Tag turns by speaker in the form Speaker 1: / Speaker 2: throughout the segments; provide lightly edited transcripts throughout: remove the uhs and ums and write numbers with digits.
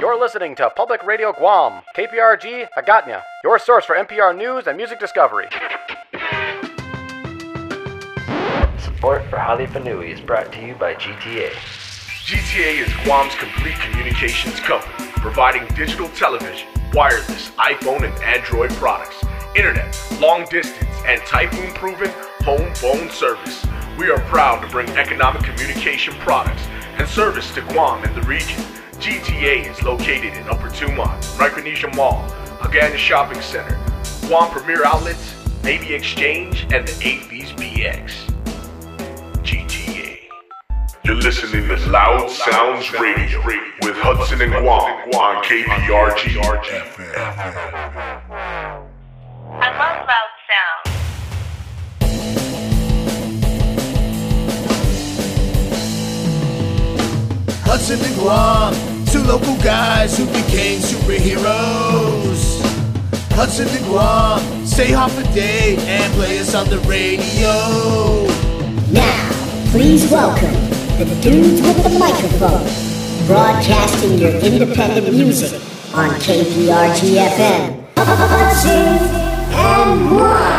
Speaker 1: You're listening to Public Radio Guam, KPRG Hagatna, your source for NPR news and music discovery.
Speaker 2: Support for Halifa Nui is brought to you by GTA.
Speaker 3: GTA is Guam's complete communications company, providing digital television, wireless, iPhone and Android products, internet, long distance, and typhoon-proven home phone service. We are proud to bring economic communication products and service to Guam and the region. GTA is located in Upper Tumon, Micronesia Mall, Haganah Shopping Center, Guam Premier Outlets, Navy Exchange, and the AVs BX. GTA.
Speaker 4: You're listening to Loud Sounds Radio with Hudson and Guam on KPRG FM.
Speaker 5: I love Loud Sounds.
Speaker 6: Hudson and Guam, two local guys who became superheroes. Hudson and Guam, stay hot for day and play us on the radio.
Speaker 7: Now, please welcome the dudes with the microphone, broadcasting your independent music on KPRG FM. Hudson and Guam.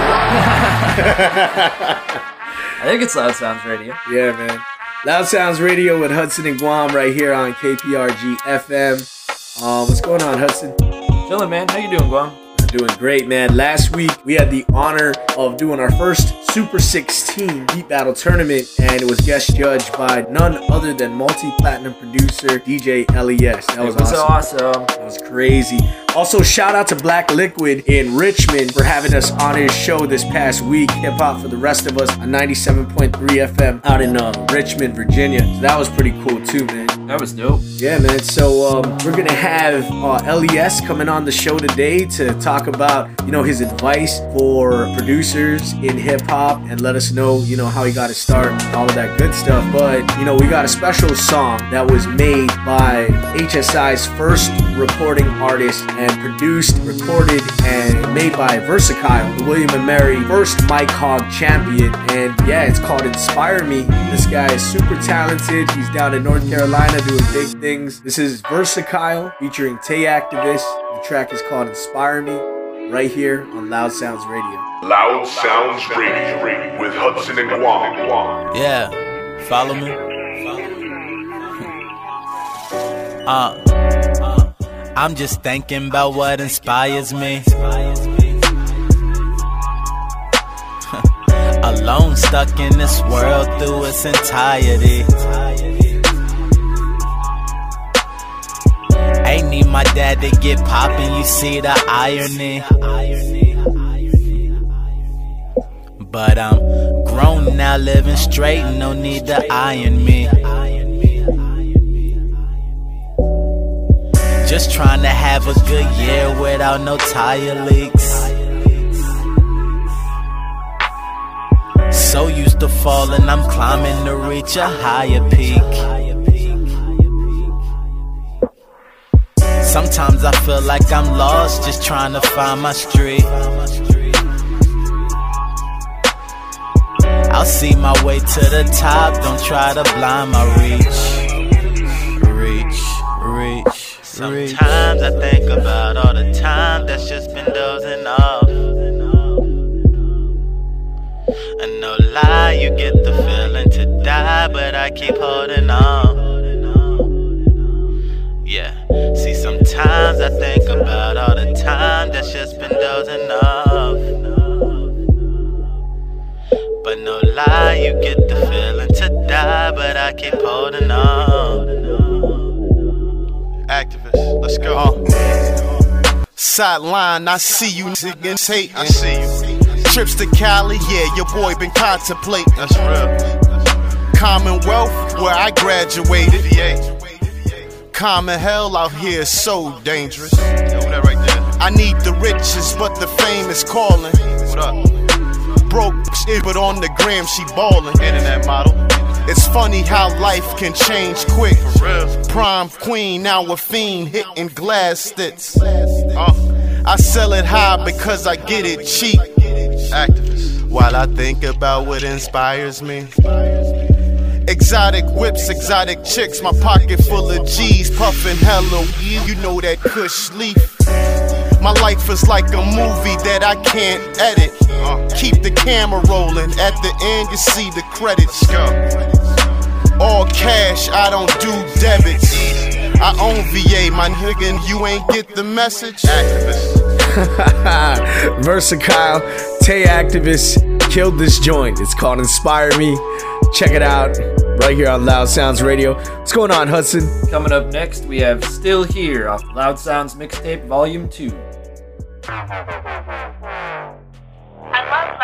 Speaker 8: I think it's Loud Sounds Radio.
Speaker 6: Yeah, man. Loud Sounds Radio with Hudson and Guam right here on KPRG FM. What's going on, Hudson?
Speaker 8: Chillin', man. How you doing, Guam?
Speaker 6: I'm doing great, man. Last week, we had the honor of doing our first Super 16 Beat Battle Tournament, and it was guest judged by none other than multi-platinum producer DJ LES. That was awesome. That was crazy. Also, shout out to Black Liquid in Richmond for having us on his show this past week. Hip Hop for the Rest of Us on 97.3 FM out in Richmond, Virginia. So that was pretty cool too, man.
Speaker 8: That was dope.
Speaker 6: Yeah, man. So we're gonna have LES coming on the show today to talk about, his advice for producers in hip hop and let us know, how he got his start, all of that good stuff. But we got a special song that was made by HSI's first recording artist and produced, recorded, and made by Versakyle, the William & Mary first Mike Hogg champion. And yeah, it's called Inspire Me. This guy is super talented. He's down in North Carolina doing big things. This is Versakyle featuring Tay Activist. The track is called Inspire Me, right here on Loud Sounds Radio.
Speaker 4: Loud Sounds Radio with Hudson and Guam.
Speaker 9: Yeah, follow me. I'm just thinking about what inspires me. Alone, stuck in this world through its entirety. Ain't need my dad to get poppin', you see the irony. But I'm grown now, living straight, no need to iron me. Just trying to have a good year without no tire leaks. So used to falling, I'm climbing to reach a higher peak. Sometimes I feel like I'm lost, just trying to find my street. I'll see my way to the top, don't try to blind my reach. Sometimes I think about all the time that's just been dozing off. And no lie, you get the feeling to die, but I keep holding on. Yeah, see, sometimes I think about all the time that's just been dozing off. But no lie, you get the feeling to die, but I keep holding on. Activist, let's go. Sideline, I see you niggas hating. I see you. Trips to Cali, yeah, your boy been contemplating. That's real. Commonwealth, where I graduated. Common hell out here is so dangerous. I need the riches, but the fame is calling. What up? Broke shit, but on the gram she ballin'. Internet model. It's funny how life can change quick. For real. Prime queen, now a fiend hitting glass sticks. I sell it high because I get it cheap. Activist. While I think about what inspires me, Exotic whips, exotic chicks, my pocket full of G's, puffin' hella weed, you know that Kush leaf. My life is like a movie that I can't edit. Keep the camera rolling, at the end you see the credits. All cash, I don't do debits. I own VA, my nigga, and you ain't get the message.
Speaker 6: Versatile, Tay Activist killed this joint. It's called Inspire Me. Check it out right here on Loud Sounds Radio. What's going on, Hudson?
Speaker 8: Coming up next, we have Still Here off Loud Sounds Mixtape Volume 2.
Speaker 5: I love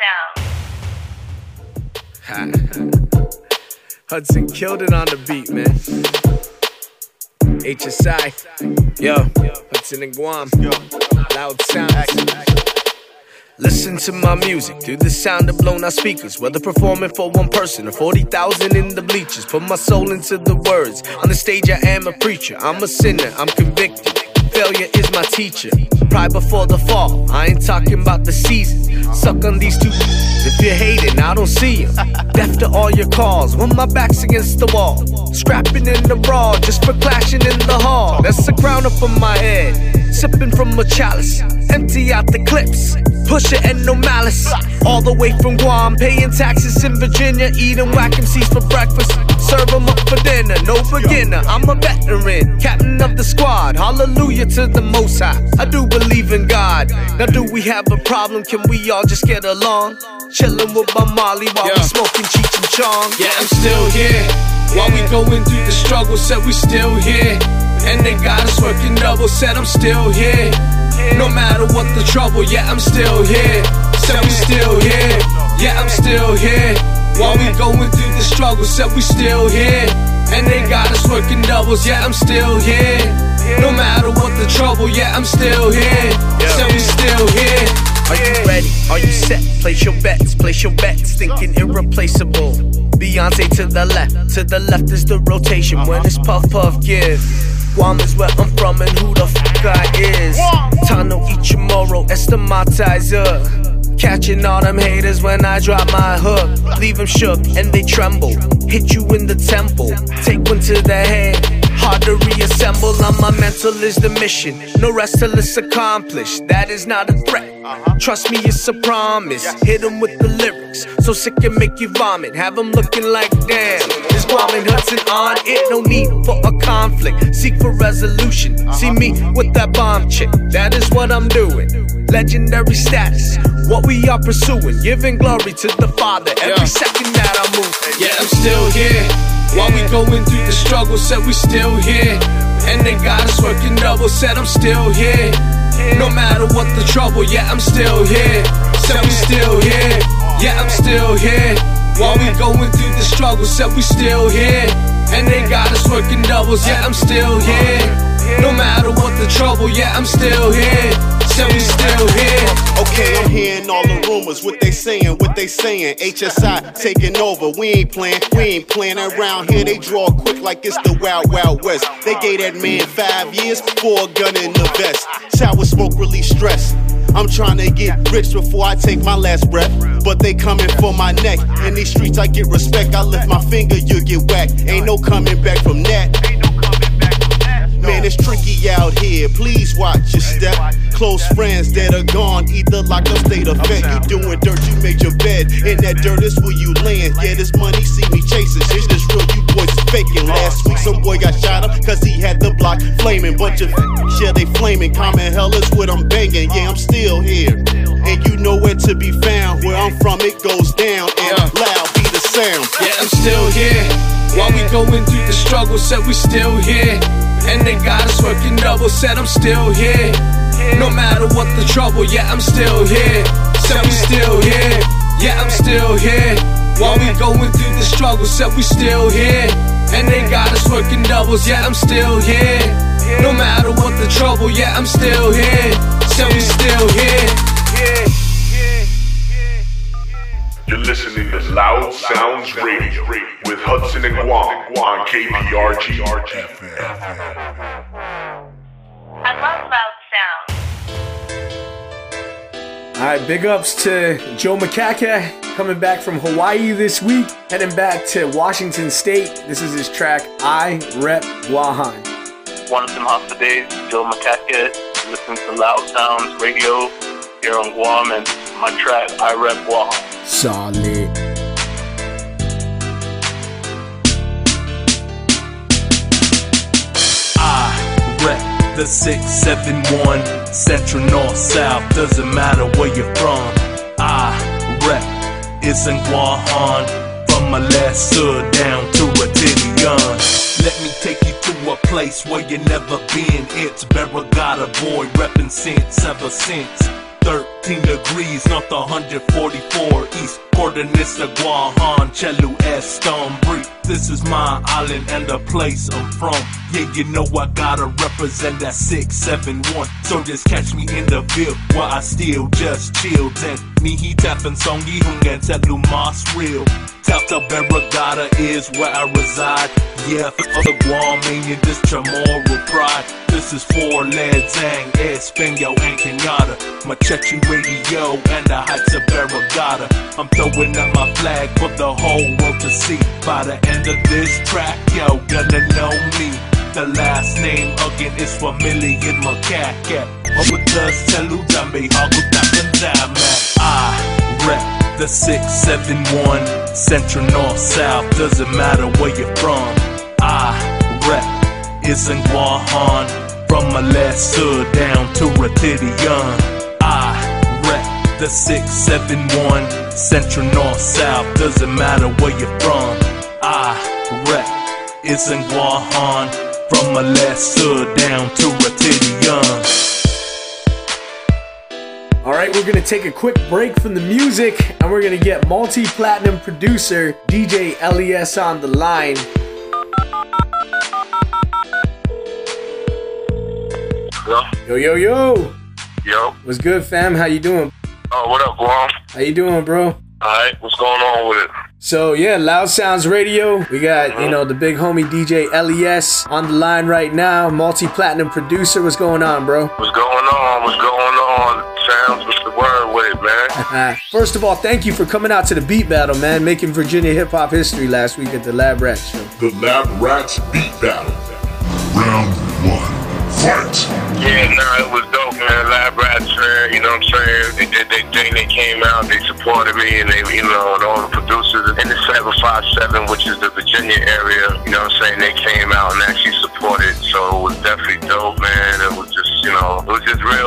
Speaker 5: loud sounds.
Speaker 6: Hudson killed it on the beat, man. HSI, yo, Hudson and Guam, Loud Sounds. Listen to my music through the sound of blown out speakers. Whether performing for one person or 40,000 in the bleachers. Put my soul into the words. On the stage I am a preacher. I'm a sinner, I'm convicted. Failure is my teacher. Pride before the fall. I ain't talking about the season. Suck on these two. If you're hating, I don't see them. Deaf to all your calls when my back's against the wall. Scrapping in the brawl just for clashing in the hall. That's a crown up on my head. Sipping from a chalice. Empty out the clips. Pusher and no malice. All the way from Guam. Paying taxes in Virginia. Eating whack MCs for breakfast. Serve them up for dinner. No beginner. I'm a veteran. Captain of the squad. Hallelujah to the Most High. I do believe in God. Now do we have a problem? Can we all just get along? Chillin' with my Molly while we smoking Cheech and Chong.
Speaker 10: Yeah, I'm still here. While we going through the struggle, said we still here. And they got us working double, said I'm still here. No matter what the trouble, yeah, I'm still here. Said we still here. Yeah, I'm still here. While we going through the struggle, said we still here. And they got us working doubles, yeah, I'm still here. No matter what the trouble, yeah, I'm still here. Said we still here.
Speaker 6: Are you ready? Are you set? Place your bets, thinking irreplaceable. Beyonce to the left is the rotation. When it's puff puff give. Guam is where I'm from and who the fuck I is. Tano Ichimoro, estimatizer. Catching all them haters when I drop my hook. Leave them shook and they tremble. Hit you in the temple. Take one to the head. Hard to reassemble. On my mental is the mission. No rest till it's accomplished. That is not a threat. Trust me, it's a promise. Hit them with the lyrics. So sick it make you vomit. Have them looking like damn. This Guam and Hudson on it. No need for a conflict. Seek for resolution. See me with that bomb chick. That is what I'm doing. Legendary status. What we are pursuing. Giving glory to the Father. Every second that I move.
Speaker 10: Yeah, I'm still here. While we going through the struggle, said we still here. And they got us working double, said I'm still here. No matter what the trouble, yeah, I'm still here. Said we still here. Yeah, I'm still here. While we going through the struggle, said we still here. And they got us working doubles, yeah, I'm still here. No matter what the trouble, yeah, I'm still here. Said we still here.
Speaker 9: Okay, I'm hearing all the rumors, what they saying. HSI taking over, we ain't playing around here. They draw quick like it's the Wild Wild West. They gave that man 5 years for a gun in the vest. Sour smoke release stress. I'm trying to get rich before I take my last breath. But they coming for my neck. In these streets I get respect. I lift my finger, you get whacked. Ain't no coming back from that. Man, it's tricky out here, please watch your step. Close friends that are gone, either locked up, state or fed. You doing dirt, you made your bed. In that dirt is where you land. Yeah, this money see me chasing. Shit's just real, you boys is faking. Last week some boy got shot up cause he had the block flaming. Bunch of yeah, they flaming. Common hell is what I'm banging. Yeah, I'm still here. And you know where to be found. Where I'm from, it goes down. And loud be the sound.
Speaker 10: Yeah, I'm still here. While we going through the struggle, said we still here. And they got us working double, said I'm still here. No matter what the trouble, yeah, I'm still here. Said we still here. Yeah, I'm still here. While we going through the struggle, said we still here. And they got us working doubles, yeah, I'm still here. No matter what the trouble, yeah, I'm still here. Said we still here.
Speaker 4: You're listening to Loud Sounds Radio with Hudson and Guam on KPRG.
Speaker 5: I love loud sounds.
Speaker 6: right, big ups to Joe Makaka, coming back from Hawaii this week, heading back to Washington State. This is his track, I Rep Guahan.
Speaker 11: One of them hostile days, Joe Makaka, listening to Loud Sounds Radio here on Guam, and my track, I Rep Guahan.
Speaker 6: Solid.
Speaker 12: The 671, Central, North, South, doesn't matter where you're from. I rep is in Guahan, from Malessa down to Ratilian. Let me take you to a place where you never been. It's Barragata, boy, reppin' since ever since. 13 degrees north 144 east. Coordinates Guahan, Chelu, Estonbri. This is my island and the place I'm from. Yeah, you know I gotta represent that 671. So just catch me in the Ville where I still just chill. Then Nihi Taffin Songi Hungan Telu Mas real. South of Barragata is where I reside. Yeah, for the Guamanian, this Chamorro pride. This is for Led Zang, Espanol, and Kenyatta. Machechi Radio and the heights of Barragata. I'm throwing up my flag for the whole world to see. By the end of this track, yo, gonna know me. The last name again is familiar Makaka. Obutas Telu Dambe Hagutapandama. I rep the 671, Central, North, South, doesn't matter where you're from. I rep is in Guahan, from Malessa down to Ratilian. I rep the 671, Central, North, South, doesn't matter where you're from. I rep is in Guahan, from Malessa down to Ratilian.
Speaker 6: All right, we're going to take a quick break from the music, and we're going to get multi-platinum producer DJ LES on the line. Yo, yo, yo.
Speaker 11: Yo.
Speaker 6: What's good, fam? How you doing?
Speaker 11: Oh, what up, Guam?
Speaker 6: How you doing, bro?
Speaker 11: Alright, what's going on with it?
Speaker 6: So, yeah, Loud Sounds Radio. We got, you know, the big homie DJ LES on the line right now. Multi-platinum producer. What's going on, bro?
Speaker 11: What's going on? What's going on? Sounds, what's the word with it, man?
Speaker 6: First of all, thank you for coming out to the Beat Battle, man. Making Virginia hip-hop history last week at the Lab Rats show.
Speaker 4: The Lab Rats Beat Battle. Round 1. Fight!
Speaker 11: Yeah, it was dope, man. Lab Rats, man, you know what I'm saying? They did their thing, they came out, they supported me, and they, you know, and all the producers in the 757, which is the Virginia area, you know what I'm saying? They came out and actually supported, so it was definitely dope, man. It was just, you know, it was just real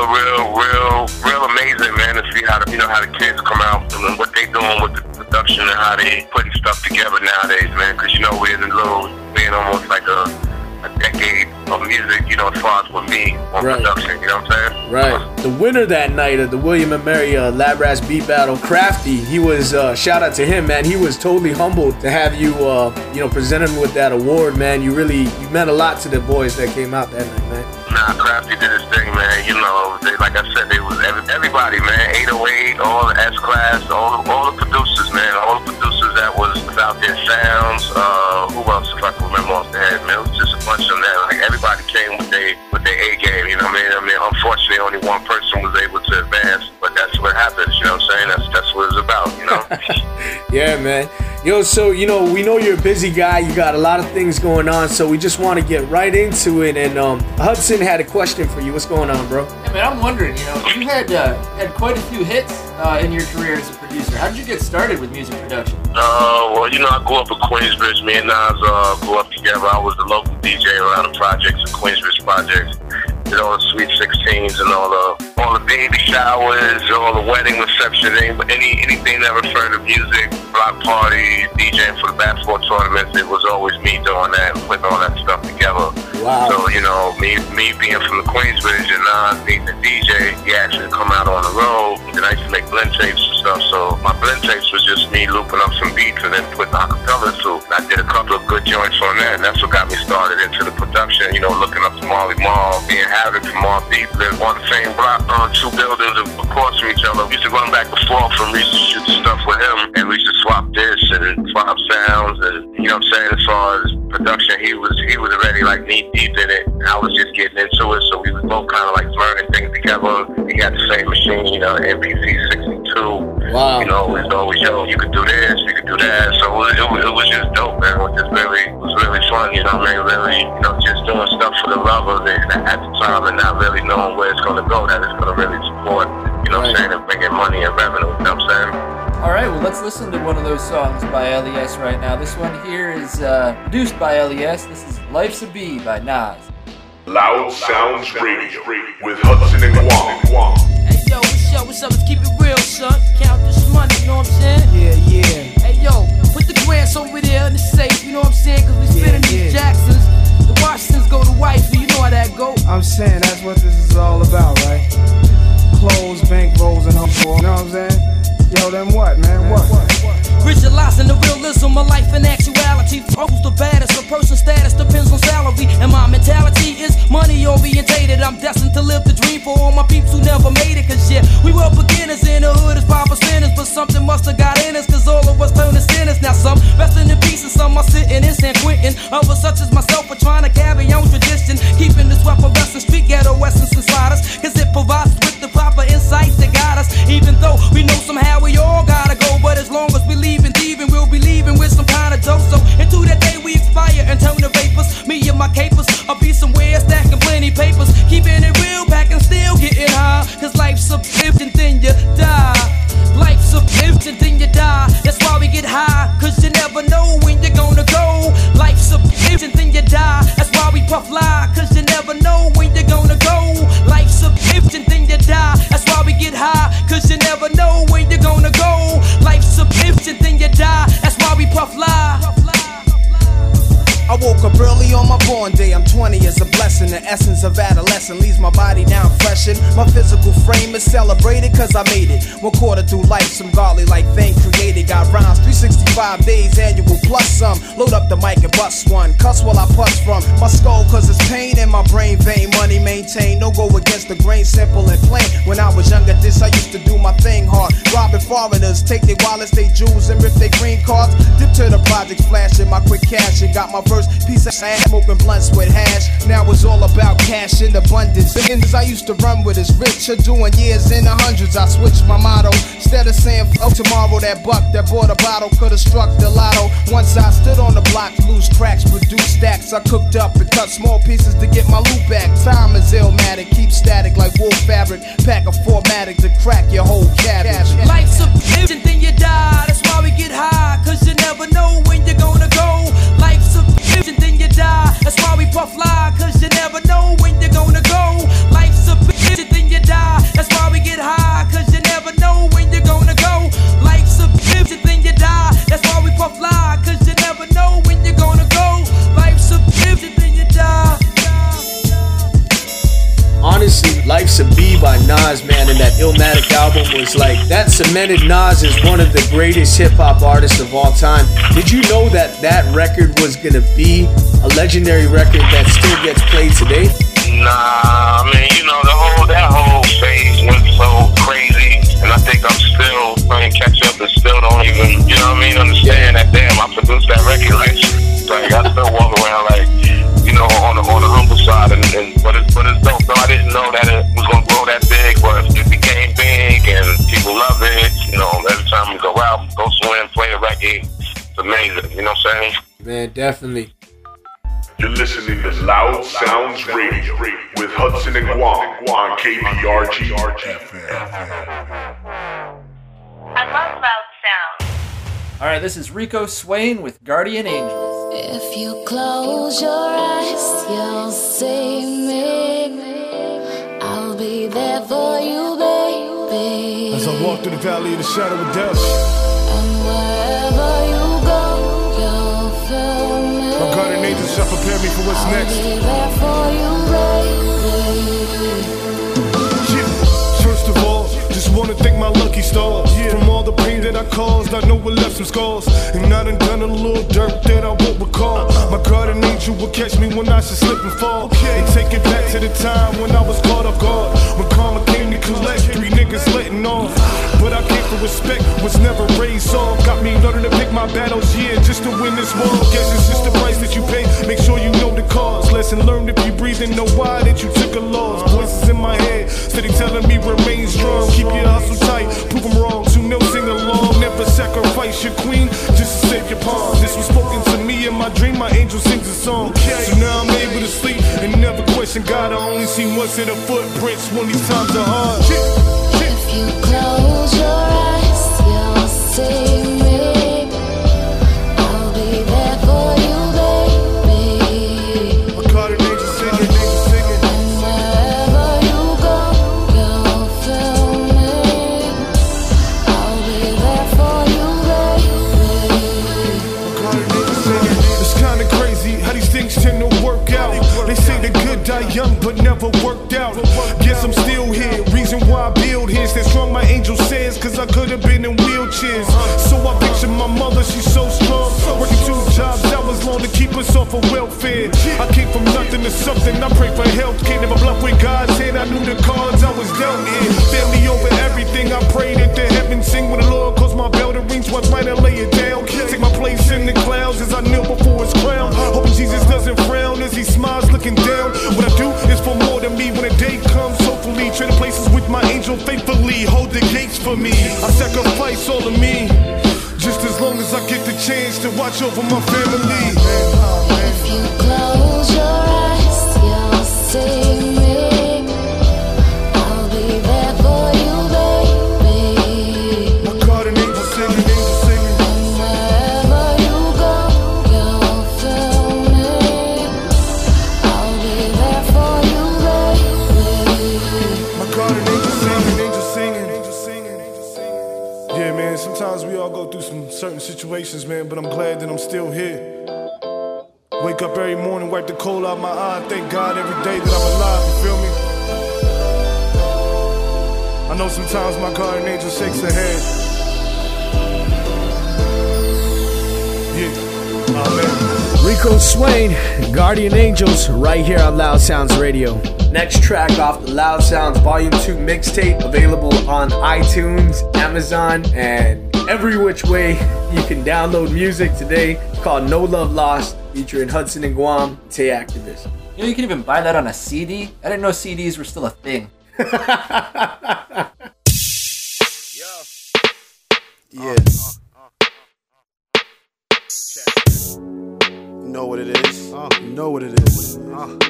Speaker 11: amazing, man, to see how the, you know, how the kids come out and what they doing with the production and how they putting stuff together nowadays, man, because, you know, we're in almost like a decade of music, you know, as far as with me on production, you know what I'm saying?
Speaker 6: Right. The winner that night of the William & Mary Lab Rats Beat Battle, Crafty, he was, shout out to him, man. He was totally humbled to have you, you know, present him with that award, man. You meant a lot to the boys that came out that night, man.
Speaker 11: Nah, Crafty did his thing, man. You know, like I said, they was everybody, man. 808, all the S-Class, all the producers, man. All the producers that was out there, Sounds, who else, if I can remember off the head, man. It was just a bunch of them there. Like, everybody came with their A game, you know what I mean? Unfortunately, only one person was able to advance, but that's what happens, you know what I'm saying? That's what it's about, you know?
Speaker 6: Yeah, man. Yo, so, you know, we know you're a busy guy. You got a lot of things going on, so we just want to get right into it. And Hudson had a question for you. What's going on, bro?
Speaker 8: Yeah, man, I'm wondering, you know, you had quite a few hits in your career as a producer. How did you get started with music production?
Speaker 11: Well, you know, I grew up in Queensbridge. Me and Nas grew up together. I was the local DJ around the projects, the Queensbridge projects. Did all the Sweet 16s and all the baby showers, all the wedding receptions, anything that referred to music, block parties, DJing for the basketball tournaments. It was always me doing that and putting all that stuff together.
Speaker 6: Wow.
Speaker 11: So, you know, me being from the Queensbridge and Nas being the DJ, he actually come out on the road. And I used to make blend tapes and stuff. So my blend tapes was just me looping up some beats and then putting acapella to. And I did a couple of good joints on that, and that's what got me started into the production. You know, looking up to Marley Marl, being Havoc from Marl Deep, lived on the same block, two buildings across from each other. We used to run back and forth and we used to shoot stuff with him, and we used to swap this and swap sounds, and you know what I'm saying, as far as production, he was already like knee deep in it. I was just getting into it, so we was both kind of like learning things together. We got the same machine, you know, MPC too.
Speaker 6: Wow.
Speaker 11: You know, it's always, yo, you could do this, you could do that. So it was just dope, man. It was really fun, you know what I mean? Really, you know, just doing stuff for the love of it at the time and not really knowing where it's going to go, that it's going to really support, you know what I'm saying, and bring in money and revenue, you know what I'm saying?
Speaker 8: All right, well, let's listen to one of those songs by LES right now. This one here is produced by LES. This is Life's a Bee by Nas.
Speaker 4: Loud Sounds Radio with Hudson and Guam.
Speaker 13: Hey, yo, what's up? Let's keep it real, son. Count this money, you know what I'm saying?
Speaker 14: Yeah.
Speaker 13: Hey, yo, put the grants over there in the safe, you know what I'm saying? Because we spinning these Jacksons. The Washingtons go to wifey, you know how that go.
Speaker 14: I'm saying that's what this is all about, right? Clothes, bank rolls, and humble, you know what I'm saying? Yo, then what, man? What?
Speaker 13: Visualizing the realism of life and actuality. Who's the baddest? A person's status depends on salary. And my mentality is money orientated. I'm destined to live the dream for all my peeps who never made it. Cause yeah, we were beginners in the hood as papa spinners. But something must have got in us, cause all of us turned to sinners. Now some resting in peace and some are sitting in San Quentin. Others such as myself are trying to carry on tradition. Keeping this weapon wrestling street ghetto essence inside us. Cause it provides us with the proper insight to guide us. Even though we know somehow we all gotta go. But as long as we leave and thieving, we'll be leaving with some kind of dope. So into that day we expire and turn to vapors. Me and my capers, I'll be somewhere stacking plenty papers. Keeping it real, packing still getting high. Cause life's a bitch and then you die. Life's a bitch and then you die. That's why we get high, cause you never know when you're gonna go. Life's a bitch and then you die. That's why we puff lie, cause you never know when you're gonna go. Life's a bitch and then you die. That's why we get high, cause you never know when you're gonna go. Life's a bitch and then you die. That's why we puff lie.
Speaker 14: I woke up early on my born day. I'm 20 is a blessing. The essence of adolescence leaves my body down freshened. My physical frame is celebrated cause I made it. 1/4 through life, some godly like thing created. Got rhymes 365 days annual plus some. Load up the mic and bust one. Cuss while I puss from my skull cause it's pain in my brain vein. Money maintained, no go against the grain, simple and plain. When I was younger this I used to do my thing hard. Robbing foreigners, take their wallets, they jewels and rip their green cards. Dip to the projects, flashing my quick cash and got my first piece of ass, smoking blunts with hash. Now it's all about cash in abundance. The ends I used to run with is rich, doing years in the hundreds. I switched my motto. Instead of saying fuck tomorrow, that buck that bought a bottle could've struck the lotto. Once I stood on the block, loose cracks, produce stacks. I cooked up and cut small pieces to get my loot back. Time is illmatic, keep static like wool fabric. Pack a 4-matic to crack your whole cabbage.
Speaker 13: Life's a bitch and then you die. That's why we get high, cause you never know when you're gonna go. Life's a bitch and then you die. That's why we puff lie, cause you never know when you're gonna go. Life's a bitch and then you die. That's why we get high, cause you never know when you're gonna go. Life's a bitch and then you die. That's why we puff lie, cause you never know when you're gonna go. Life's a bitch and then you die.
Speaker 6: Honestly, Life's a Bee by Nas, man, and that Illmatic album was like, that cemented Nas as one of the greatest hip-hop artists of all time. Did you know that that record was gonna be a legendary record that still gets played today?
Speaker 11: Nah, I mean, you know, that whole phase went so crazy, and I think I'm still playing catch up and still don't even, you know what I mean, understand that, damn, I produced that record, like I still walk around like, you know, on the humble side, but it's dope. So I didn't know that it was gonna grow that big, but it became big, and people love it. You know, every time we go out, go swim, play the record, it's amazing. You know what I'm saying?
Speaker 6: Man, definitely.
Speaker 4: You're listening to Loud Sounds Radio with Hudson and Guam on KPRG.
Speaker 5: I love loud sounds.
Speaker 8: Alright, this is Rico Swain with Guardian Angels.
Speaker 15: If you close your eyes, you'll see me. I'll be there for you, baby.
Speaker 9: As I walk through the valley of the shadow of death,
Speaker 15: and wherever you go, you'll feel me.
Speaker 9: my guardian angels shall prepare me for what's next.
Speaker 15: I'll be there for you, baby.
Speaker 9: First of all, just wanna thank my lucky stars. From all the pain that I caused, I know it left some scars. And I done done a little dirt that I won't recall. My guardian angel will catch me when I should slip and fall. And take it back to the time when I was caught off guard. When karma came to collect, 3 niggas letting off. But I came for respect, was never raised off. Got me learning to pick my battles, yeah, just to win this war. Guess it's just the price that you pay, make sure you know the cause. Let's
Speaker 16: lesson learned if you breathe and know why that you took a loss. Voices in my head, steady telling me remain strong. Keep your hustle tight, prove them wrong. Tune no sing along. Never sacrifice your queen just to save your palm. This was spoken to me in my dream. My angel sings a song. So now I'm able to sleep and never question God. I only see once in the footprints when these times are hard.
Speaker 15: If you close your eyes, you'll see me. I'll be there for you, baby.
Speaker 16: I caught an angel singing, angel singing.
Speaker 15: And wherever you go, you'll feel me. I'll be there for you, baby.
Speaker 16: I caught an angel singing. It's kinda crazy how these things tend to work out. They say the good die young, but never worked out. Guess I'm still here. Reason why I build here. Stay strong, my angel says, cause I could have been in wheelchairs. So I picture my mother, she's so strong. Working 2 jobs, hours long to keep us off of welfare. I came from nothing to something, I pray for health. Can't never bluff with God's hand, I knew the cards I was dealt in. Family over everything, I prayed that the heavens sing. When the Lord calls my bell to ring, twice might I lay it down. Take my place in the clouds as I kneel before his crown. Hoping Jesus doesn't frown as he smiles looking down. What I do is for more than me when the day comes, hopefully. Trading places with my angel faithfully. Hold the gates for me. I sacrifice all of me, just as long as I get the chance to watch over my family.
Speaker 15: If you close your eyes, you'll see me. I'll be there for you, baby.
Speaker 16: I caught an angel singing, angel singing.
Speaker 15: And wherever you go, you'll feel me. I'll be there for you, baby.
Speaker 16: I caught an angel singing, angel singing, angel singing, angel singing. Yeah, man, sometimes we all go through some certain situations, man, but I'm glad that I'm still here. Wake up every morning, wipe the cold out my eye. Thank God every day that I'm alive, you feel me? I know sometimes my guardian angel shakes her head. Yeah, amen.
Speaker 6: Rico Swain, Guardian Angels, right here on Loud Sounds Radio. Next track off the Loud Sounds Volume 2 mixtape, available on iTunes, Amazon, and every which way you can download music today, called No Love Lost, featuring Hudson and Guam, Tay Activist.
Speaker 8: You know, you can even buy that on a CD. I didn't know CDs were still a thing.
Speaker 9: Yeah. You know what it is. You know what it is.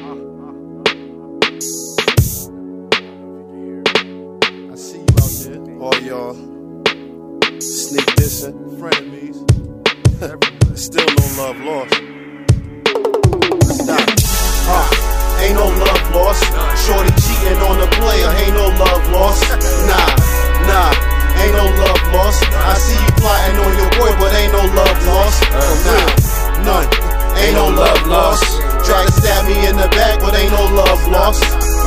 Speaker 9: I see you out there. All y'all sneak dissing, frenemies. Still no love lost. Stop. Ain't no love lost. Shorty cheating on the player. Ain't no love lost. Nah. Ain't no love lost. I see you plotting on your boy, but ain't no love lost. Nah, none. Ain't no love lost. Try to stab me in the back, but ain't no love lost.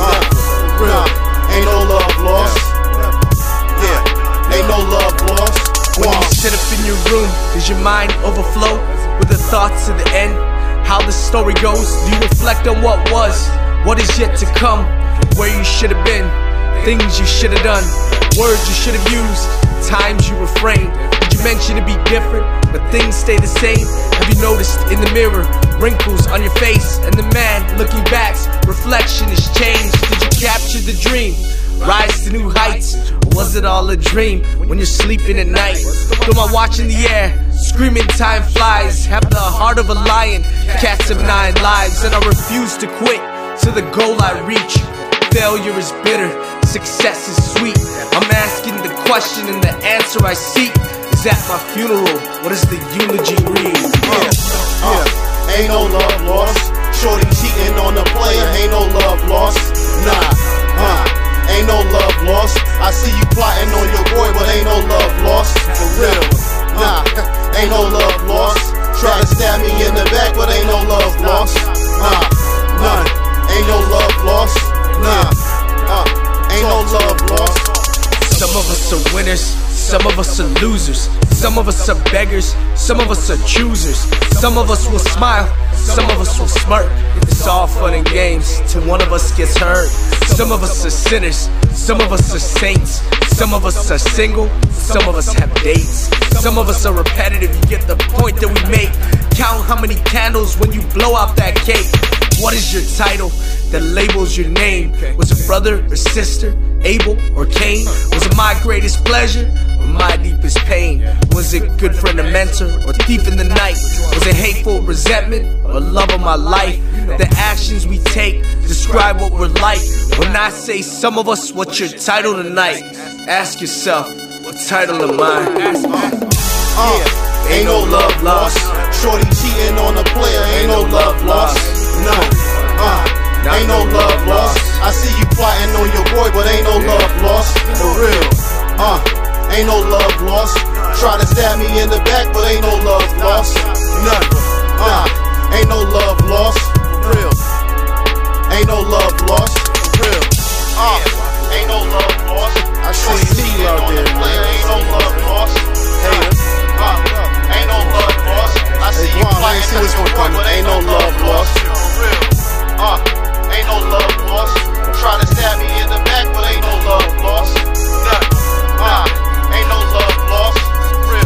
Speaker 9: Ain't no love lost. Yeah, ain't no love lost.
Speaker 10: When you sit up in your room, does your mind overflow with the thoughts of the end? How the story goes? Do you reflect on what was, what is yet to come, where you should have been, things you should have done, words you should have used, times you refrained? Did you mention to be different, but things stay the same? Have you noticed in the mirror wrinkles on your face, and the man looking back's reflection has changed? Did you capture the dream, rise to new heights, or was it all a dream when you're sleeping at night? Throw my watch in the air, screaming time flies. Have the heart of a lion, cats have 9 lives, and I refuse to quit to the goal I reach. Failure is bitter, success is sweet. I'm asking the question and the answer I seek is at my funeral, what does the eulogy read?
Speaker 9: Ain't no love lost. Shorty cheating on the player, ain't no love lost. Nah, ain't no love lost. I see you plotting on your boy, but ain't no love lost. For real, nah, ain't no love lost. Try to stab me in the back, but ain't no love lost. None, ain't no love lost. Nah, ain't no love lost.
Speaker 10: Some of us are winners, some of us are losers. Some of us are beggars, some of us are choosers. Some of us will smile, some of us will smirk. It's all fun and games till one of us gets hurt. Some of us are sinners, some of us are saints. Some of us are single, some of us have dates. Some of us are repetitive, you get the point that we make. Count how many candles when you blow out that cake. What What is your title that labels your name? Was it brother or sister, Abel or Cain? Was it my greatest pleasure or my deepest pain? Was it good friend or mentor or thief in the night? Was it hateful resentment or love of my life? The actions we take describe what we're like. When I say some of us, what's your title tonight? Ask yourself, what title am I?
Speaker 9: Ain't no love lost. Shorty cheating on a player, ain't no love lost. No, ain't no love lost. I see you plotting on your boy, but ain't no love lost. For real, ain't no love lost. Try to stab me in the back, but ain't no love lost. None, ain't no love lost. Real, ain't no love lost. Real, ain't no love lost. I see you out there, man. Ain't no love lost. Ain't no love lost. I see you flying what's going on, but ain't no love lost. Ain't no love lost. Try to stab me in the back, but ain't no love lost. Ain't no love lost. Real.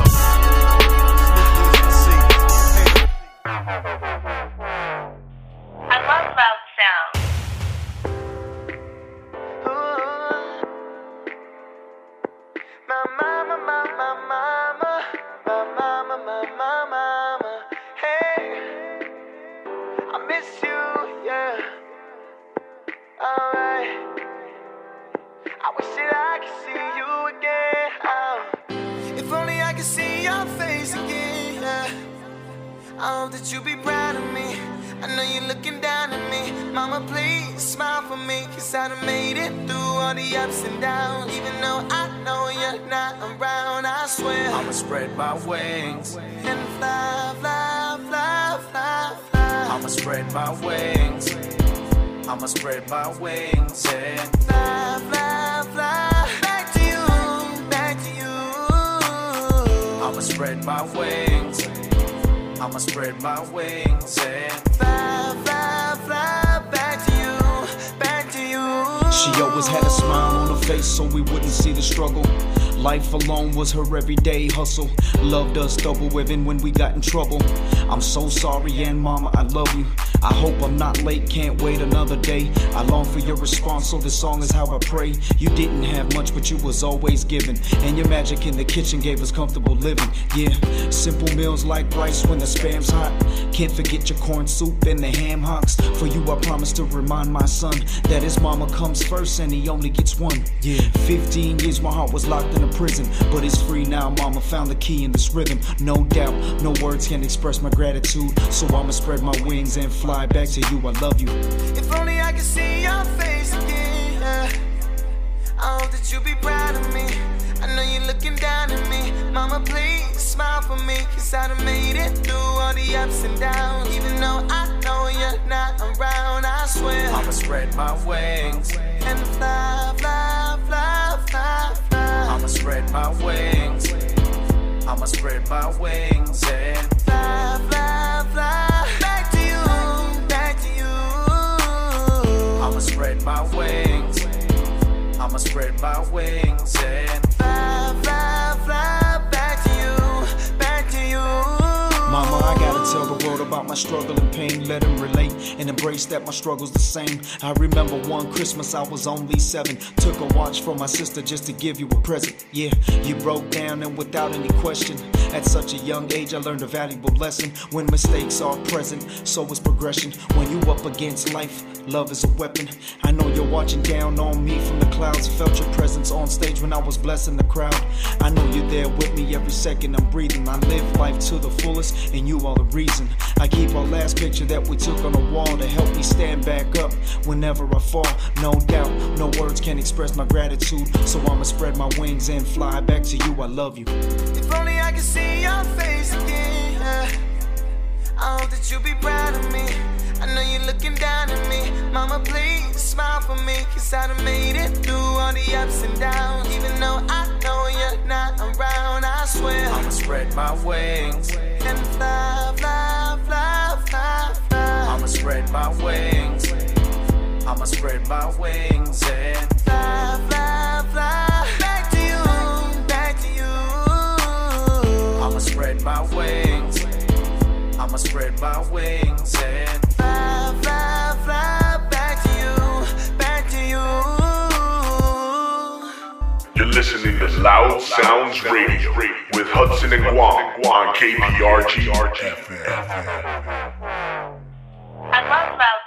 Speaker 5: I love loud sound.
Speaker 17: I hope that you be proud of me. I know you're looking down at me. Mama, please smile for me, 'cause I done made it through all the ups and downs. Even though I know you're not around, I swear
Speaker 10: I'ma spread my wings
Speaker 17: and fly, fly, fly, fly, fly.
Speaker 10: I'ma spread my wings. I'ma spread my wings and
Speaker 17: fly, fly, fly. Back to you, back to you.
Speaker 10: I'ma spread my wings. I'ma spread my wings and
Speaker 17: fly, fly, fly. Back to you, back to you.
Speaker 18: She always had a smile on her face so we wouldn't see the struggle. Life alone was her everyday hustle. Loved us double even when we got in trouble. I'm so sorry and mama, I love you. I hope I'm not late, can't wait another day. I long for your response, so this song is how I pray. You didn't have much, but you was always giving. And your magic in the kitchen gave us comfortable living. Yeah, simple meals like rice when the spam's hot. Can't forget your corn soup and the ham hocks. For you I promise to remind my son that his mama comes first and he only gets one. Yeah, 15 years my heart was locked in a prison, but it's free now, mama found the key in this rhythm. No doubt, no words can express my gratitude, so I'ma spread my wings and fly back to you, I love you.
Speaker 17: If only I could see your face again. I hope that you be proud of me. I know you're looking down at me. Mama, please smile for me, 'cause I done made it through all the ups and downs. Even though I know you're not around, I swear
Speaker 10: I'ma spread my wings
Speaker 17: and fly, fly, fly, fly, fly.
Speaker 10: I'ma spread my wings. I'ma spread my wings and
Speaker 17: fly, fly, fly. Back to you, back to you.
Speaker 10: I'ma spread my wings. I'ma spread my wings and
Speaker 17: fly, fly, fly. Back to you, back to you.
Speaker 18: Mama, I gotta tell the world about my struggle and pain. Let them relate and embrace that my struggle's the same. I remember one Christmas I was only 7. Took a watch from my sister just to give you a present. Yeah, you broke down and without any question. At such a young age I learned a valuable lesson. When mistakes are present, so is progression. When you up against life, love is a weapon. I know you're watching down on me from the clouds. Felt your presence on stage when I was blessing the crowd. I know you're there with me every second I'm breathing. I live life to the fullest and you are the reason. I keep our last picture that we took on the wall to help me stand back up whenever I fall. No doubt, no words can express my gratitude, so I'ma spread my wings and fly back to you, I love you.
Speaker 17: If only I could see your face again. I hope that you be proud of me. I know you're looking down at me. Mama, please smile for me, 'cause I done made it through all the ups and downs. Even though I know you're not around, I swear
Speaker 10: I'ma spread my wings
Speaker 17: and fly, fly, fly, fly, fly.
Speaker 10: I'ma spread my wings. I'ma spread my wings and
Speaker 17: fly, fly, fly. Back to you, back to you.
Speaker 10: I'ma spread my wings. I'ma spread my wings and
Speaker 17: fly, fly, fly.
Speaker 4: Loud Sounds Radio with Hudson and Guam on KPRG.
Speaker 5: I love loud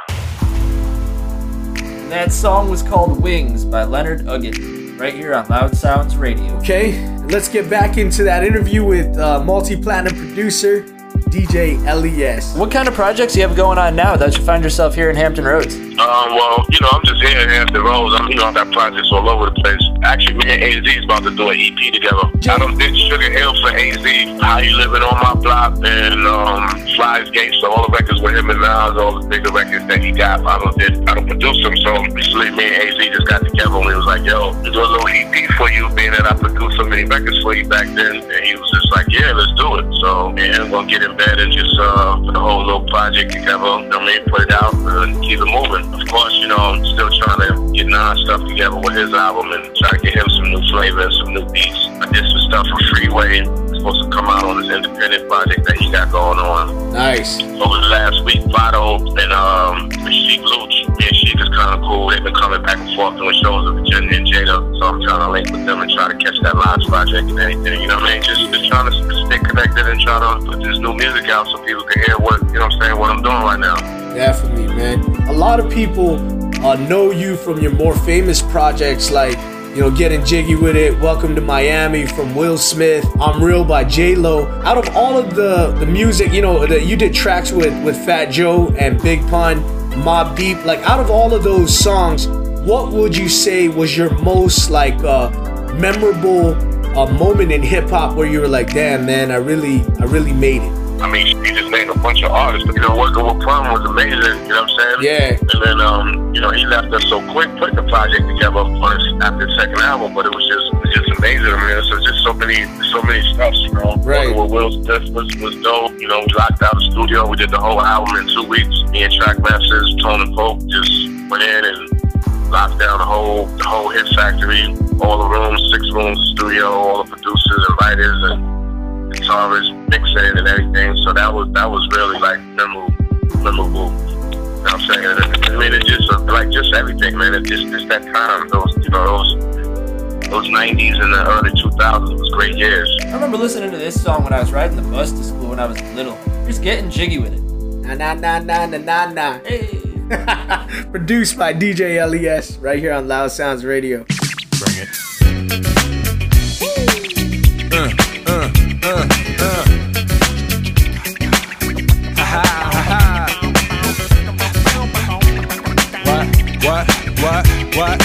Speaker 5: sounds.
Speaker 8: That song was called Wings by Leonard Uggett, right here on Loud Sounds Radio.
Speaker 6: Okay, let's get back into that interview with multi-platinum producer DJ LES.
Speaker 8: What kind of projects do you have going on now that you find yourself here in Hampton Roads?
Speaker 11: Well, I'm just here in Hampton Roads. I've got projects all over the place. Actually, me and AZ is about to do an EP together. I done did Sugar Hill for AZ, How You Living on My Block, and Fly's Gate, so all the records with him and Nas, all the bigger records that he got. I don't produce them, so recently me and AZ just got together and we was like, yo, we'll do a little EP for you, being that I produced so many records for you back then. And he was just like, yeah, let's do it. So, yeah, we're gonna get in bed and just put the whole little project together, put it out and keep it moving. Of course, I'm still trying to get Nas stuff together with his album and try to get him some new flavor and some new beats. I did some stuff for Freeway. It's supposed to come out on this independent project that he got going on.
Speaker 6: Nice.
Speaker 11: Over the last week, Vado and Sheik Luch. Me and Sheik is kind of cool. They've been coming back and forth doing shows with Virginia and Jada. So I'm trying to link with them and try to catch that live project and anything. You know what I mean? Just trying to stay connected and try to put this new music out so people can hear what I'm doing right now.
Speaker 6: Definitely, man. A lot of people know you from your more famous projects like, Getting Jiggy With It, Welcome to Miami from Will Smith, I'm Real by J-Lo. Out of all of the music, that you did tracks with Fat Joe and Big Pun, Mobb Deep, like out of all of those songs, what would you say was your most memorable moment in hip hop where you were like, damn man, I really made it?
Speaker 11: I mean, he just named a bunch of artists. Working with Plum was amazing, you know what I'm saying?
Speaker 6: Yeah.
Speaker 11: And then, he left us so quick putting the project together after the second album, but it was just amazing. I mean, so just so many stuffs,
Speaker 6: Right.
Speaker 11: Working with Will Smith was dope. We locked out the studio. We did the whole album in 2 weeks. Me and Trackmasters, Tone and Pope just went in and locked down the whole hit factory, all the rooms, 6 rooms, studio, all the producers and writers and guitarists, mixing and everything. So that was really memorable. You know what I'm saying? I mean, it's just just everything, man. It's just that time. Those 90s and the early 2000s was great years.
Speaker 8: I remember listening to this song when I was riding the bus to school when I was little. Just getting jiggy with it.
Speaker 6: Na na na na na na na.
Speaker 8: Hey.
Speaker 6: Produced by DJ LES right here on Loud Sounds Radio.
Speaker 9: Bring it. What?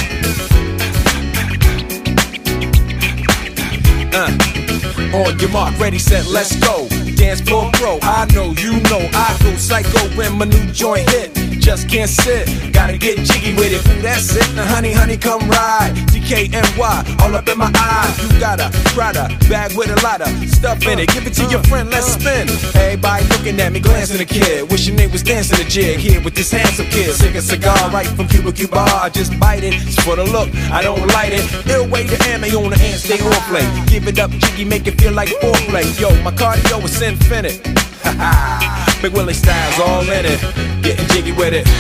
Speaker 9: On your mark, ready, set, let's go. Dance floor pro, I know, you know, I go psycho when my new joint hit. Just can't sit, gotta get jiggy with it. Ooh, that's it, now honey, come ride. DKNY, all up in my eyes. You got a Prada bag with a lot of stuff in it. Give it to your friend, let's spin. Everybody looking at me, glancing a kid. Wishing they was dancing a jig here with this handsome kid. Sick a cigar right from Cuba Cuba. I just bite it, it's for the look, I don't light it. Ill way to ammo on the hand, stay on play. Give it up, jiggy, make it feel like foreplay. Yo, my cardio is infinite. Big Willie style's all in it. Getting jiggy with it.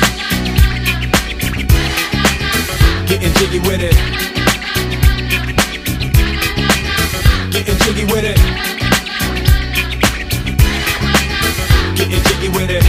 Speaker 9: Getting jiggy with it. Getting jiggy with it. Getting jiggy with it.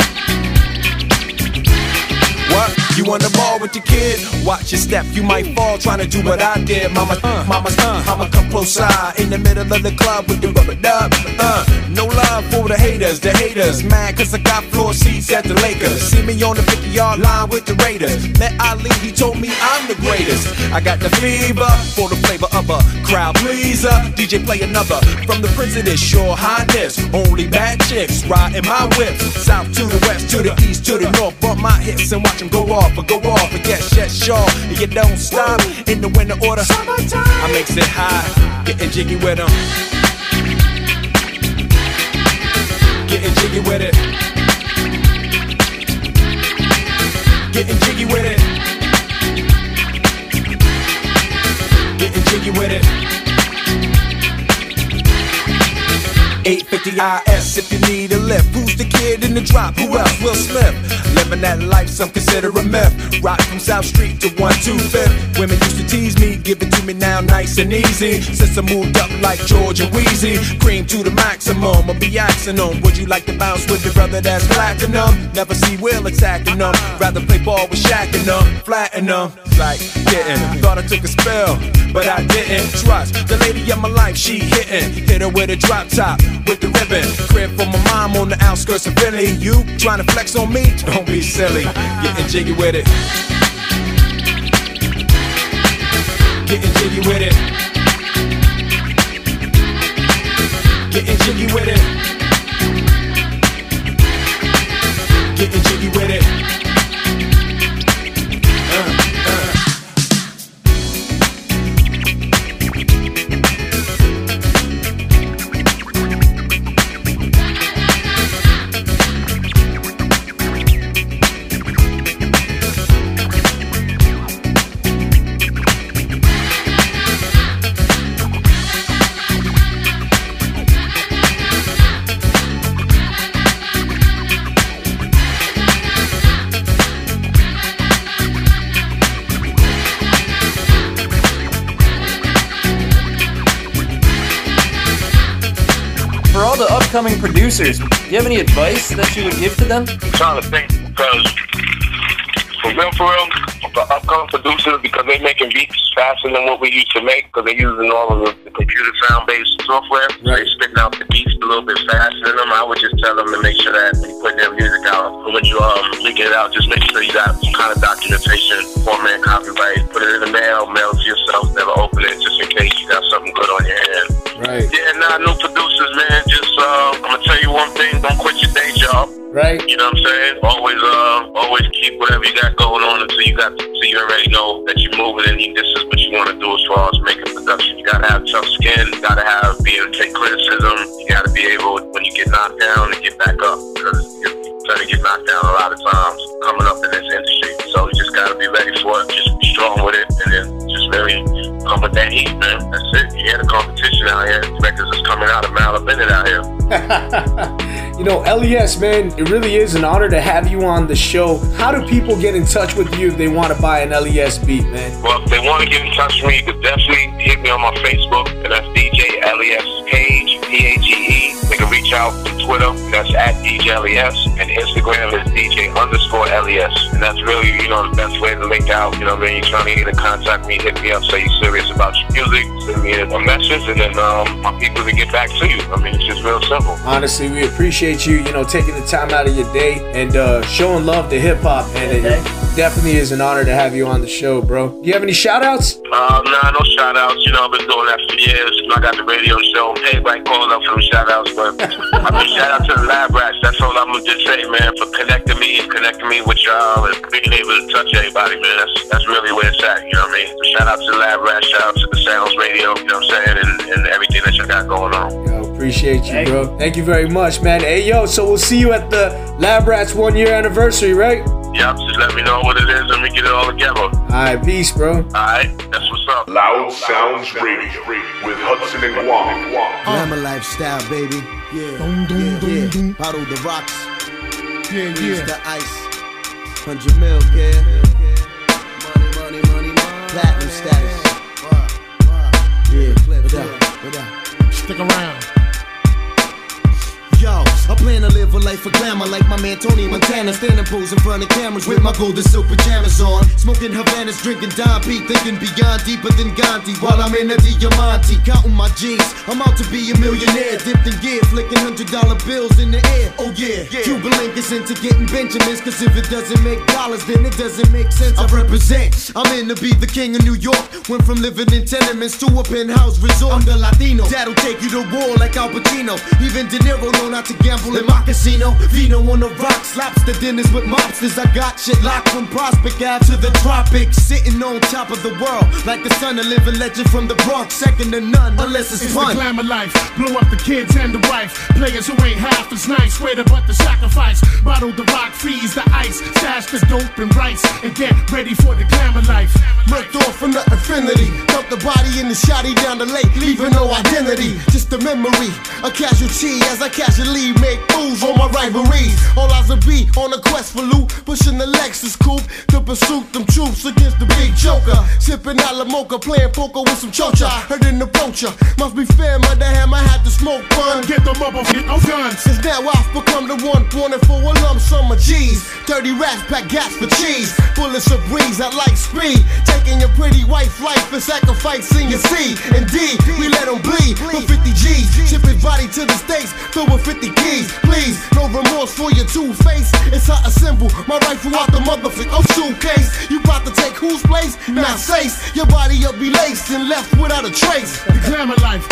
Speaker 9: What? You on the ball with your kid? Watch your step, you might fall trying to do what I did. Mama, come close side in the middle of the club with the rubber dub. No love for the haters mad cause I got floor seats at the Lakers. See me on the 50-yard line with the Raiders. Met Ali, he told me I'm the greatest. I got the fever for the flavor of a crowd pleaser. DJ play another from the Prince of this Your Highness. Only bad chicks riding my whip. South to the west, to the east, to the north. Bump my hips and watch them go off. But go off and get shit sure. You don't stop in the winter order. I makes it high, getting jiggy with them. Getting jiggy with it. Getting jiggy with it. Getting jiggy with it. 850 IS if you need a lift. Who's the kid in the drop? Who else? Will Smith. Let
Speaker 19: living that life some consider a myth. Rock from South Street to 125th. Women used to tease me, give it to me now nice and easy. Since I moved up like George and Wheezy, cream to the maximum, I'll be axing them. Would you like to bounce with your brother that's platinum? Never see Will attacking them. Rather play ball with Shaq and them, flatten them. Like getting, thought I took a spell, but I didn't. Trust the lady of my life, she hitting. Hit her with a drop top, with the ribbon. Crib for my mom on the outskirts of Philly. You trying to flex on me? Don't be silly. Getting jiggy with it. Getting jiggy with it. Getting jiggy with it. Getting jiggy with it.
Speaker 8: For all the upcoming producers, do you have any advice that you would give to them?
Speaker 11: I'm trying to think, because for real, the upcoming producers, because they're making beats faster than what we used to make, because they're using all of the computer sound-based software, so they're spitting out the beats a little bit faster than them. I would just tell them to make sure that when you put their music out, or when you leak it out, just make sure you got some kind of documentation, format, copyright, put it in the mail it to yourself, never open it, just in case you got something good on your hand.
Speaker 6: Right.
Speaker 11: Yeah, new producers, man, just, I'm gonna tell you one thing, don't quit your day job.
Speaker 6: Right.
Speaker 11: You know what I'm saying? Always keep whatever you got going on until you already know that you're moving and this is what you want to do as far as making production. You gotta have tough skin, you gotta be able to take criticism, you gotta be able, when you get knocked down, to get back up, because you're trying to get knocked down a lot of times coming up in this industry. So you just gotta be ready for it, just be strong with it, and then just really come with that heat, man. That's it. You hear the competition out here. Records is coming out a mile a minute out here.
Speaker 6: You know, LES, man, it really is an honor to have you on the show. How do people get in touch with you if they want to buy an LES beat, man?
Speaker 11: Well, if they want to get in touch with me, you can definitely hit me on my Facebook, and that's DJ LES Page, P-A-G-E. They can reach out to Twitter, that's at DJ LES, and Instagram is DJ_LES. And that's really, the best way to link out. You know what I mean? You're trying to get in contact with me, hit me up, say you're serious about your music, send me a message, and then my people can get back to you. I mean, it's just real simple.
Speaker 6: Honestly, we appreciate you, taking the time out of your day and showing love to hip hop, and it definitely is an honor to have you on the show, bro. Do you have any shout outs?
Speaker 11: Nah, no shout outs. I've been doing that for years. I got the radio show. Everybody calling up for them shout outs, but I mean, shout out to the Lab Rats. That's all I'm gonna just say, man, for connecting me with y'all and being able to touch everybody, man. That's really where it's at, you know what I mean? So shout out to the Lab Rats, shout out to the Sounds Radio, you know what I'm saying, and everything that you got going on.
Speaker 6: Yo, appreciate you, bro. Thank you very much, man. Hey, yo, so we'll see you at the Lab Rats 1 year anniversary, right?
Speaker 11: Yep, just let me know what it is and we get it all together.
Speaker 6: Alright, peace, bro.
Speaker 11: Alright, that's what's up.
Speaker 4: Loud Sounds Radio with Hudson and Guam.
Speaker 14: Glamour lifestyle, baby. Yeah. Bottle the rocks. Use the ice. 100 mil, kid. Money. Platinum status. Yeah, what up?
Speaker 16: Stick around.
Speaker 14: Yo, I plan to live a life of glamour like my man Tony Montana. Standing pose in front of cameras with my golden silk pajamas on. Smoking Havanas, drinking Don P, thinking beyond deeper than Gandhi. While I'm in a Diamante, counting my G's. I'm out to be a millionaire, dipped in gear, flicking $100 bills in the air. Oh yeah. Cuban Link is into getting Benjamins, cause if it doesn't make dollars, then it doesn't make sense. I represent, I'm in to be the king of New York. Went from living in tenements to a penthouse resort. I'm the Latino, that'll take you to war like Al Pacino. Even De Niro know not to gamble in my casino. Vino on the rocks, lobster dinners with mobsters. I got shit locked from Prospect Ave to the tropics. Sitting on top of the world like the son, a living legend from the Bronx, second to none, unless it's fun.
Speaker 16: The glamour life, blow up the kids and the wife. Players who ain't half as nice, swear to but the sacrifice. Bottle the rock, freeze the ice, stash the dope and rice, and get ready for the glamour life.
Speaker 14: Looked off from the infinity, dumped the body in the shotty down the lake, leaving no identity, just a memory, a casualty as I casually make moves on my rivalries. All eyes will be on a quest for loot, but
Speaker 9: pushing the Lexus coupe to pursue them troops against the big joker. Sipping a la mocha, playing poker with some chocha. Heard an approacher, must be fair, mother hammer had to smoke fun.
Speaker 16: Get them motherfucking guns.
Speaker 9: Since now I've become the one wanted for a lump sum of G's. Dirty rats pack gas for cheese. Bullets of breeze at light speed. Taking your pretty wife life and sacrificing your seed. Indeed, we let them bleed for 50 G's. Ship his body to the States, filled with 50 keys. Please, no remorse for your two-face. It's how I assemble my rifle out the motherfucking suitcase. You about to take whose place? Not safe. Your body will be laced and left without a trace.
Speaker 16: The glamour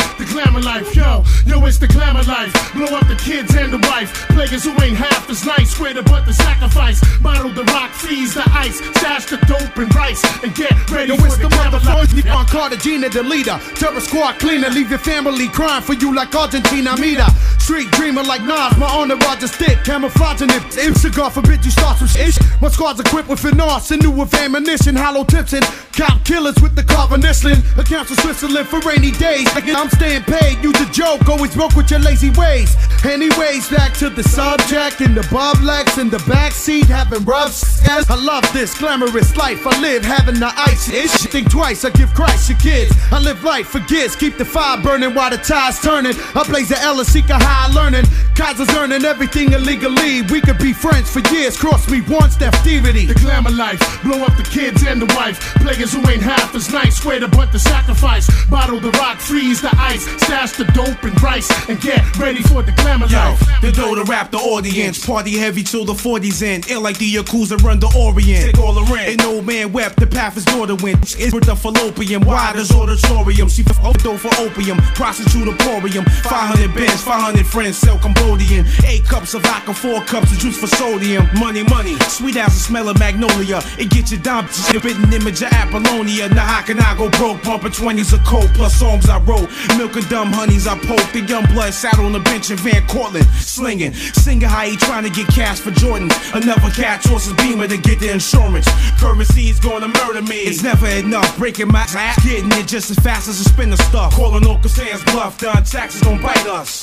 Speaker 16: life, yo, it's the glamour life. Blow up the kids and the wife. Players who ain't half as nice, swear to but the sacrifice. Bottle the rock, freeze the ice, stash the dope and rice, and get ready for the glamour life.
Speaker 20: On Cartagena, the leader, terror squad cleaner, leave your family crying for you like Argentina Mita. Street dreamer like Nas, my entourage is thick, camouflaging it. If cigar forbid you start some shit. My squad's equipped with finesse and new with ammunition, hollow tips and cop killers with the carving Islin. Accounts of Switzerland for rainy days. I'm staying paid, use a joke, always broke with your lazy ways. Anyways, back to the subject in the Bob Lex in the backseat, having rough sex. I love this glamorous life I live, having the ice. Think twice, I give Christ your kids. I live life for kids, keep the fire burning while the tide's turning. I blaze the Ella, seek a high learning. Kaiser's earning everything illegally. We could be friends for years, cross me once, that activity.
Speaker 16: The glamour life, blow up the kids and the wife. Players who ain't half as nice, swear to but the sacrifice. Bottle the rock, freeze the ice, stash the dope and rice, and get ready for the glamour life.
Speaker 19: The dough to rap the audience, party heavy till the 40s end. Ill like the Yakuza run the Orient. Take all the rent. An old man wept, the path his daughter went. It's with the fallopian, wide as auditorium. She dough for opium, prostitute emporium. 500 bands, 500 friends, sell Cambodian. 8 cups of vodka, 4 cups of juice for sodium. Money, money, sweet as the smell of magnolia. It gets you down, spitting image of Apollonia. Now how can I go broke? Pumping 20s of coke, plus songs I wrote. Milk and dumb honeys I poke. The young blood sat on the bench in Van Cortlandt, slinging. Singing how he trying to get cash for Jordan. Another cat tosses Beamer to get the insurance. Currency's gonna murder me. It's never enough. Breaking my ass, getting it just as fast as a spinner stuff. Calling Uncle Sam's bluff. Done taxes don't bite us.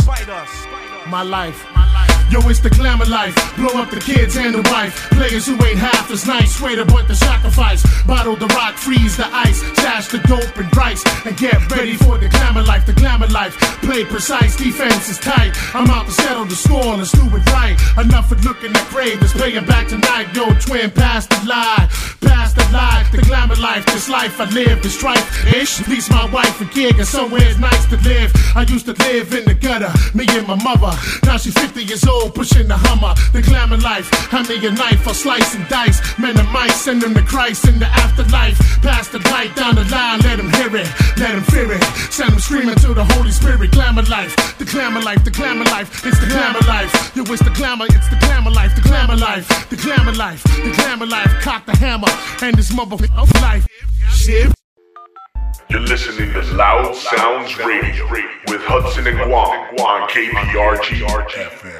Speaker 16: My life. Yo, it's the glamour life. Blow up the kids and the wife. Players who ain't half as nice, swear to but the sacrifice. Bottle the rock, freeze the ice, stash the dope and rice, and get ready for the glamour life. The glamour life. Play precise, defense is tight. I'm out to settle the score, let's do it right. Enough of looking at grave, let's pay it back tonight. Yo, twin, pass the lie. Pass the lie. The glamour life, this life I live, is strife-ish. At least my wife and kid got somewhere it's nice to live. I used to live in the gutter, me and my mother. Now she's 50 years old, pushing the Hummer. The glamour life, hand me a knife, I'll slice and dice. Men and mice, send them to Christ in the afterlife. Pass the light down the line, let them hear it, let them fear it. Send them screaming to the Holy Spirit. Glamour life, the glamour life, the glamour life. It's the glamour life. Yo, it's the glamour, it's the glamour life, the glamour life, the glamour life, the glamour life. Cock the hammer, and this motherfucker of life. Shit.
Speaker 4: You're listening to Loud Sounds Radio with Hudson and Guam on KPRG FM.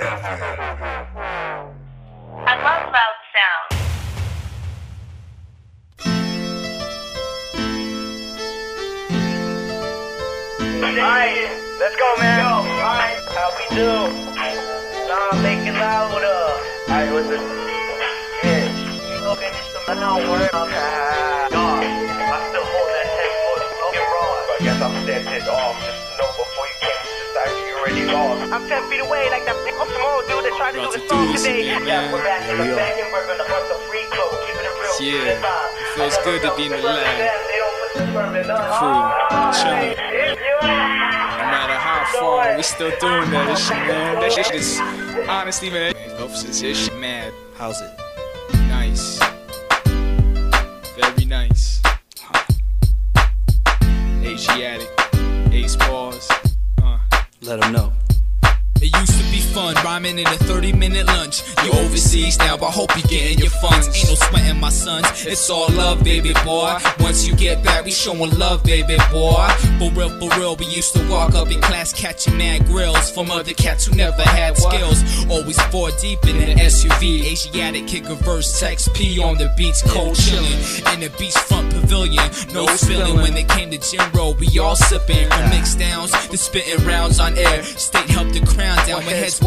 Speaker 5: I love Loud Sounds.
Speaker 21: Alright, let's go, man. Alright, how we do? Nah, make it louder. Alright, what's this? Yeah, you go get some word on that. God, I still hold that 10-foot fucking rod. I guess I'm dead off. Just know before you came to society, you already lost. I'm 10 feet away like that big some old dude that tried to do the song today. Yeah, we're back in the back and we're gonna bust a free code. Keeping it real.
Speaker 22: Yeah, it feels good to be in the lab. The crew, chilling. No matter how far, we still doing that. This shit, man. That shit is honestly, man. This shit mad. How's it? Nice. Very nice. Asiatic. Ace bars.
Speaker 23: Let them know.
Speaker 22: It used to be fun, rhyming in a 30-minute lunch. You overseas now, I hope you getting your funds. Ain't no sweating, my sons. It's all love, baby boy. Once you get back, we showing love, baby boy. For real, we used to walk up in class catching mad grills from other cats who never had skills. Always 4 deep in an SUV. Asiatic kick a verse, text P on the beach, cold chilling. In the beachfront pavilion, no spilling. When it came to gin roll, we all sipping. From mix downs to spitting rounds on air. State helped the crown down when heads wasn't prepared.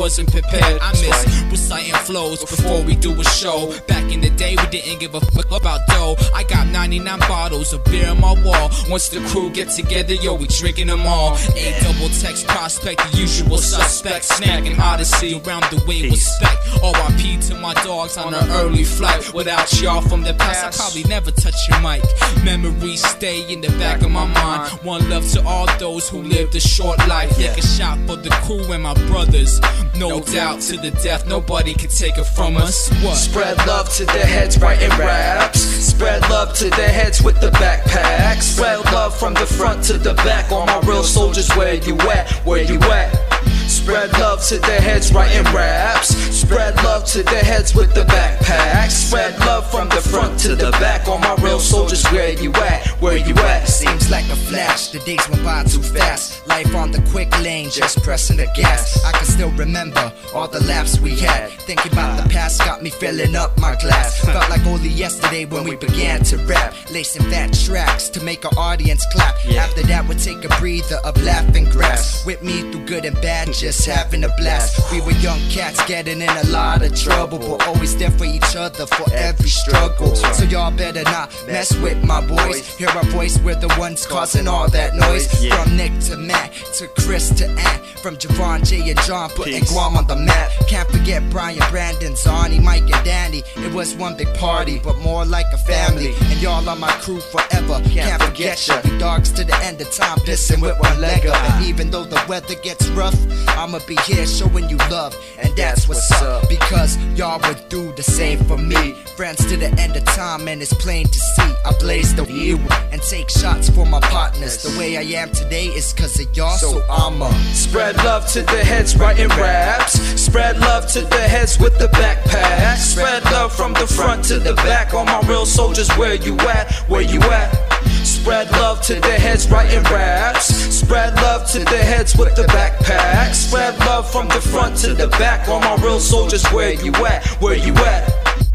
Speaker 22: prepared. I miss reciting flows before we do a show. Back in the day, we didn't give a fuck about dough. I got 99 bottles of beer on my wall. Once the crew get together, yo, we drinking them all. A double text prospect, the usual suspect. Snagging Odyssey around the way with spec. RIP to my dogs on an early flight. Without y'all from the past, I probably never touch your mic. Memories stay in the back of my mind. One love to all those who lived a short life. Take a shot for the crew and my brothers. No doubt to the death, nobody can take it from us. What?
Speaker 1: Spread love to their heads, writing raps. Spread love to their heads with the backpacks. Spread love from the front to the back. All my real soldiers, where you at? Where you at? Spread love to their heads, writing raps. Spread love to their heads with the backpacks. Spread love from the front to the back. All my real soldiers, where you at? Where you at?
Speaker 2: Seems like a flash, the days went by too fast. Life on the quick lane, just pressing the gas. I can still remember all the laughs we had. Thinking about the past got me filling up my glass. Felt like only yesterday when we began to rap. Lacing fat tracks to make our audience clap. After that we'd take a breather of laughing grass. With me through good and bad, just having a blast. We were young cats getting in a lot of trouble, but always there for each other for every struggle. So y'all better not mess with my boys. Hear our voice, we're the ones causing all that noise. From Nick to Matt to Chris to Ant. From Javon, Jay and John, putting Guam on the map. Can't forget Brian, Brandon, Zonnie, Mike and Danny. It was one big party, but more like a family. And y'all are my crew forever, can't forget ya. We dogs to the end of time, pissing with one leg up. And even though the weather gets rough, I'ma be here showing you love, and that's what's up. Because y'all would do the same for me. Friends to the end of time, and it's plain to see I blaze the view and take shots for my partners. The way I am today is cause of y'all, so I'ma
Speaker 1: spread love to the heads, writing raps. Spread love to the heads with the backpacks. Spread love from the front to the back. All my real soldiers, where you at? Where you at? Spread love to their heads, writing raps. Spread love to their heads with the backpacks. Spread love from the front to the back. All my real soldiers, where you at? Where you at?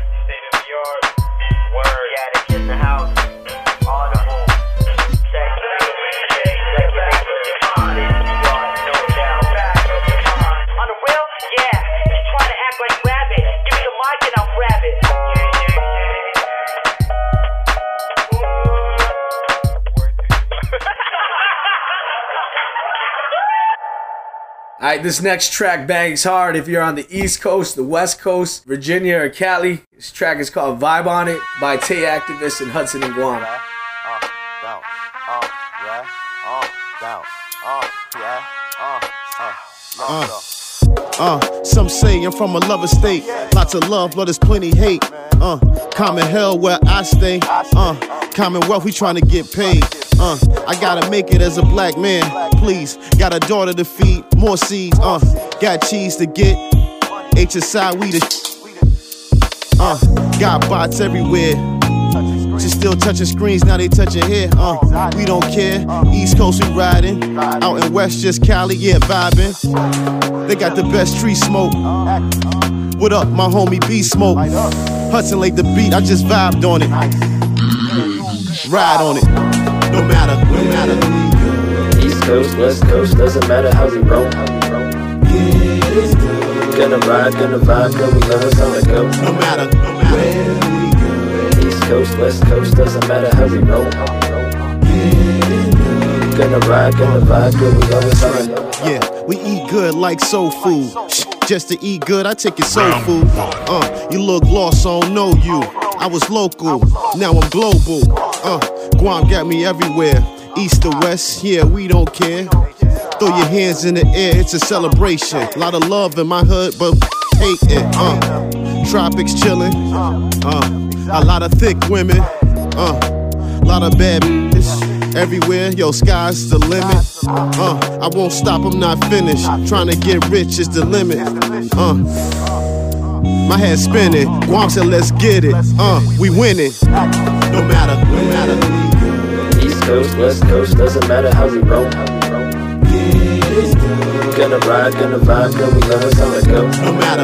Speaker 6: Alright, this next track bangs hard if you're on the East Coast, the West Coast, Virginia or Cali. This track is called Vibe On It by Tay Activist and Hudson and Guam.
Speaker 9: Some say I'm from a lover state. Lots of love, but there's plenty hate. Common hell where I stay. Commonwealth, we trying to get paid. I gotta make it as a black man, please. Got a daughter to feed, more seeds. Got cheese to get. HSI, we the. Got bots everywhere. Just still touching screens, now they touching here. We don't care. East Coast, we riding. Out in West, just Cali, yeah, vibing. They got the best tree smoke. What up, my homie B Smoke? Hudson laid the beat, I just vibed on it. Ride on it. No matter.
Speaker 3: East Coast, West Coast, doesn't matter how we roll. Gonna ride, gonna vibe, girl, we love us on the go.
Speaker 9: No matter.
Speaker 3: East Coast, West Coast, doesn't matter how we roll. Gonna ride, gonna vibe, girl, we love us on the go.
Speaker 9: Yeah, we eat good like soul food. Just to eat good, I take your soul food. You look lost, I don't know you. I was local, now I'm global. Guam got me everywhere. East to west, yeah, we don't care. Throw your hands in the air, it's a celebration. Lot of love in my hood, but hate it. Tropics chillin'. A lot of thick women. Lot of bad bitches everywhere. Yo, sky's the limit. I won't stop, I'm not finished. Trying to get rich is the limit. My head spinning. Guam said, let's get it. We winning. No matter.
Speaker 3: East Coast, West Coast, doesn't matter how we roll. Gonna ride, gonna vibe, girl, we love us on the go.
Speaker 9: No matter.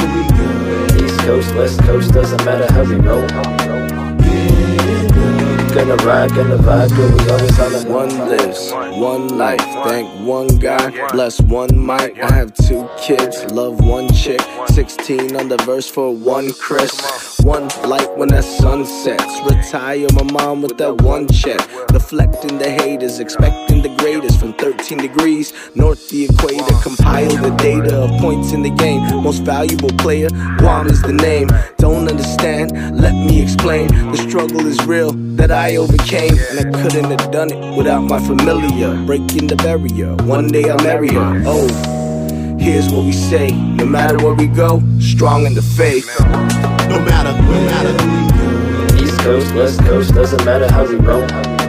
Speaker 3: East Coast, West Coast, doesn't matter how we roll. Gonna ride, gonna vibe, good, we always on the
Speaker 10: One lives, one life, thank one God, bless one mic. I have 2 kids, love one chick, 16 on the verse for one Chris. One light when that sun sets, retire my mom with that one check. Deflecting the haters, expecting the greatest from 13 degrees north the equator. Compile the data of points in the game, most valuable player, Guam is the name. Don't understand, let me explain. The struggle is real that I overcame, and I couldn't have done it without my familiar. Breaking the barrier, one day I'll marry her. Oh, here's what we say, no matter where we go, strong in the faith.
Speaker 9: No matter.
Speaker 3: East Coast, West Coast, doesn't matter how we roll.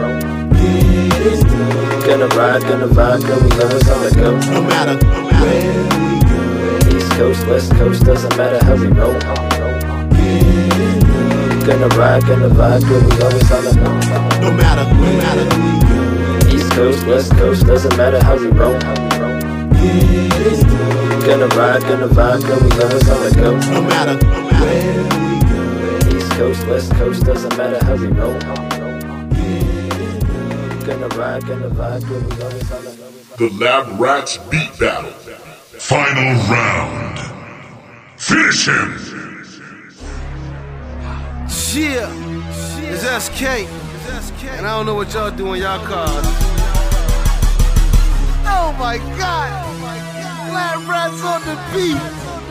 Speaker 3: Gonna ride, gonna vibe, girl, we always on the go.
Speaker 9: No matter.
Speaker 3: East Coast, West Coast, doesn't matter how we roll. Gonna ride, gonna vibe, girl, we always on the go.
Speaker 9: No matter.
Speaker 3: East Coast, West Coast, doesn't matter how we roll. Gonna ride, gonna vibe, girl, we always on the go.
Speaker 9: No matter.
Speaker 3: East Coast, West Coast, doesn't matter how we roll. Gonna ride, gonna vibe, girl, we always on the go.
Speaker 4: The Lab Rats Beat Battle. Final round. Finish him.
Speaker 7: Yeah, it's SK. And I don't know what y'all do in y'all cars. Oh my God! Lab Rats on the beat.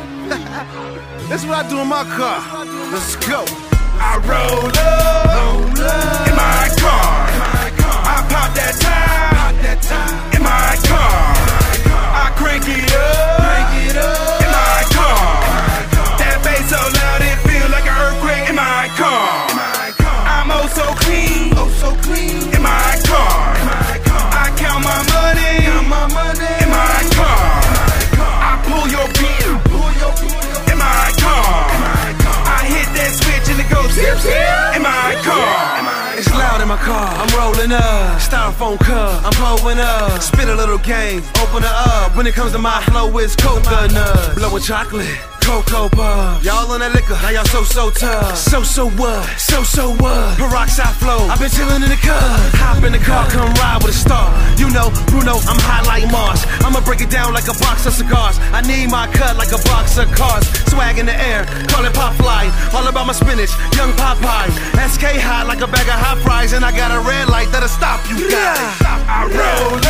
Speaker 7: That's what I do in my car. Let's go.
Speaker 12: I roll up in my car. I pop that tire in my car. I crank it up in my car. That bass so loud it feel like an earthquake in my car. I'm oh so clean in my car. I count my money in my car. I pull your pin in my car. I hit that switch and it goes in my car.
Speaker 7: It's loud in my car, I'm rolling up. Styrofoam cup, I'm blowing up. Spit a little game, open it up. When it comes to my flow, it's coconut. Blowing chocolate, Cocoa Puffs. Y'all on that liquor, now y'all so tough. So what? So what? Peroxide flow, I've been chillin' in the car. Hop in the car, come ride with a star. You know, Bruno, I'm hot like Mars. I'ma break it down like a box of cigars. I need my cut like a box of cars. Swag in the air, call it pop fly. All about my spinach, young Popeye. SK hot like a bag of hot fries. And I got a red light that'll stop you guys.
Speaker 12: I roll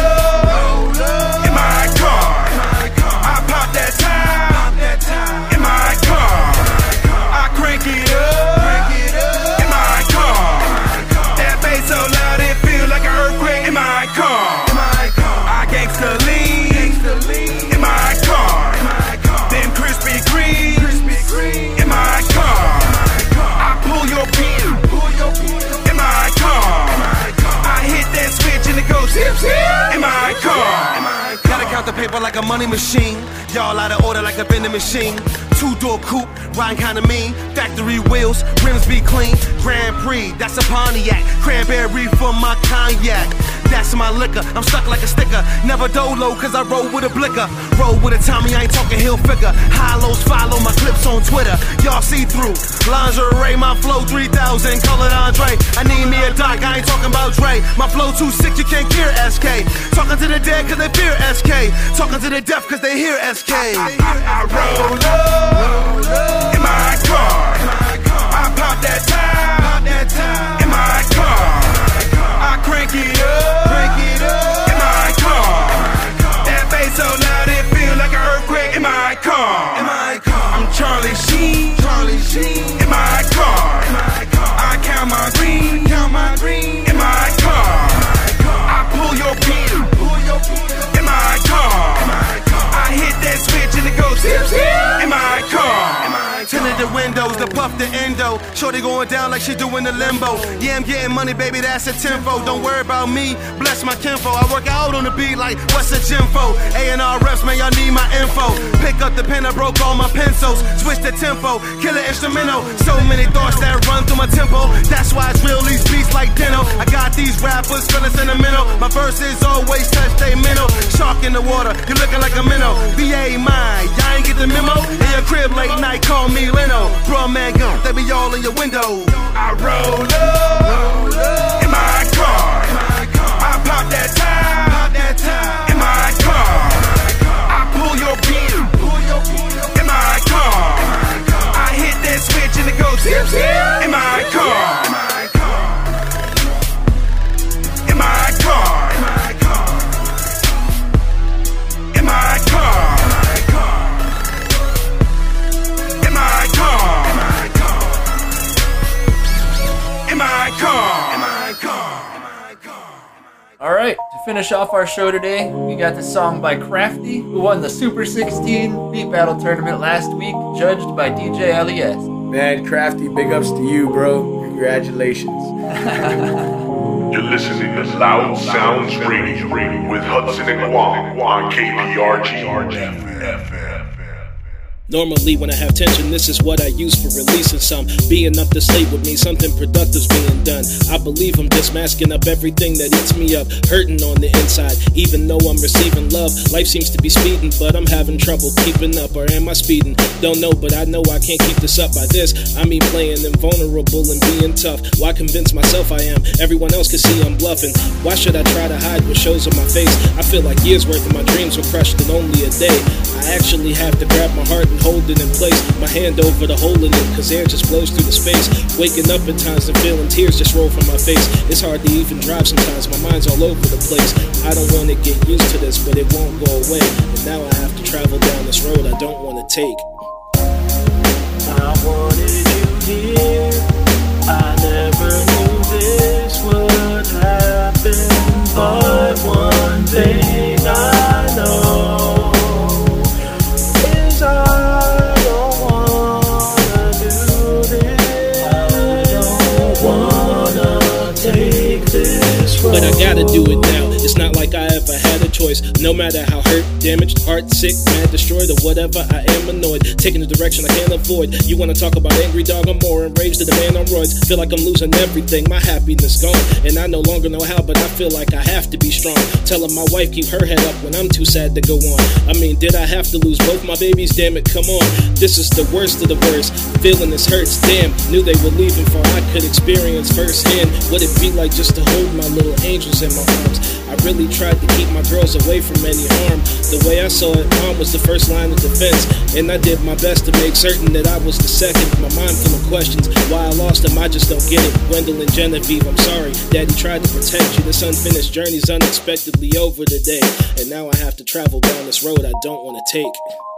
Speaker 12: up in my car. I pop that tire in my car. I crank it up in my car. That bass so loud it feel like an earthquake in my car. I gangsta lean in my car. Them Krispy Kreme in my car. I pull your pin in my car. I hit that switch and it goes in my car.
Speaker 7: Gotta count the paper like a money machine. Y'all out of order like a vending machine. 2-door coupe, riding kinda mean. Factory wheels, rims be clean. Grand Prix, that's a Pontiac. Cranberry for my cognac. That's my liquor, I'm stuck like a sticker. Never dolo, cause I roll with a blicker. Roll with a Tommy, I ain't talking hill figure. High-lows follow my clips on Twitter. Y'all see through. Lingerie, my flow 3000, colored Andre. I need me a doc, I ain't talking about Dre. My flow too sick, you can't hear SK. Talking to the dead cause they fear SK. Talking to the deaf cause they hear SK.
Speaker 12: I roll up in my car. I pop that tire in my car. I crank it up in my car. That bass so loud it feel like an earthquake in my car. I'm Charlie Sheen in my car. I count my green in my car. I pull your pin in my car. I hit that switch and it goes in my car.
Speaker 7: Tinted the windows, the puff, the endo. Shorty going down like she doing the limbo. Yeah, I'm getting money, baby, that's a tempo. Don't worry about me, bless my kinfo. I work out on the beat like, what's a gymfo? A&R reps, man, y'all need my info. Pick up the pen, I broke all my pencils. Switch the tempo, kill an instrumental. So many thoughts that run through my tempo. That's why it's real, these beats like Deno. I got these rappers feeling sentimental. My verses always touch they mental. Shark in the water, you looking like a minnow. VA mine, y'all ain't get the memo. In your crib late night, call me Leno. Bro, man, go, they be all in your window.
Speaker 12: I roll up In my car. In my car. In my car. In my car. In my car.
Speaker 8: All right, to finish off our show today, we got the song by Crafty, who won the Super 16 Beat Battle Tournament last week, judged by DJ LES.
Speaker 6: Man, Crafty, big ups to you, bro. Congratulations.
Speaker 4: You're listening to Loud Sounds Radio with Hudson and Guam on KPRG FM.
Speaker 13: Normally when I have tension, this is what I use for releasing some. Being up this late with me, something productive's being done. I believe I'm just masking up everything that eats me up, hurting on the inside, even though I'm receiving love. Life seems to be speeding, but I'm having trouble keeping up, or am I speeding? Don't know, but I know I can't keep this up. By this, I mean playing invulnerable and being tough. Why convince myself I am? Everyone else can see I'm bluffing. Why should I try to hide what shows on my face? I feel like years worth of my dreams were crushed in only a day. I actually have to grab my heart and hold it in place. My hand over the hole in it, cause air just blows through the space. Waking up at times and feeling tears just roll from my face. It's hard to even drive sometimes, my mind's all over the place. I don't wanna get used to this, but it won't go away. And now I have to travel down this road I don't wanna take.
Speaker 3: I wanted you here. I never knew this would happen. But one thing I know is I don't wanna do this. I don't wanna take this road.
Speaker 13: But I gotta do it now. It's not like I ever had a choice. No matter how hurt, damaged, heart sick, mad, destroyed, or whatever, I am annoyed. Taking a direction I can't avoid. You wanna talk about angry dog? I'm more enraged than a man on roids. Feel like I'm losing everything, my happiness gone. And I no longer know how, but I feel like I have to be strong. Telling my wife keep her head up when I'm too sad to go on. I mean, did I have to lose both my babies? Damn it, come on. This is the worst of the worst. Feeling this hurts, damn. Knew they were leaving for I could experience firsthand what it be like just to hold my little angels in my arms. I really tried to keep my girls away from any harm. The way I saw it, mom was the first line of defense, and I did my best to make certain that I was the second. My mind full of questions, why I lost him, I just don't get it. Gwendolyn Genevieve, I'm sorry, Daddy tried to protect you. This unfinished journey's unexpectedly over today, and now I have to travel down this road I don't want to take.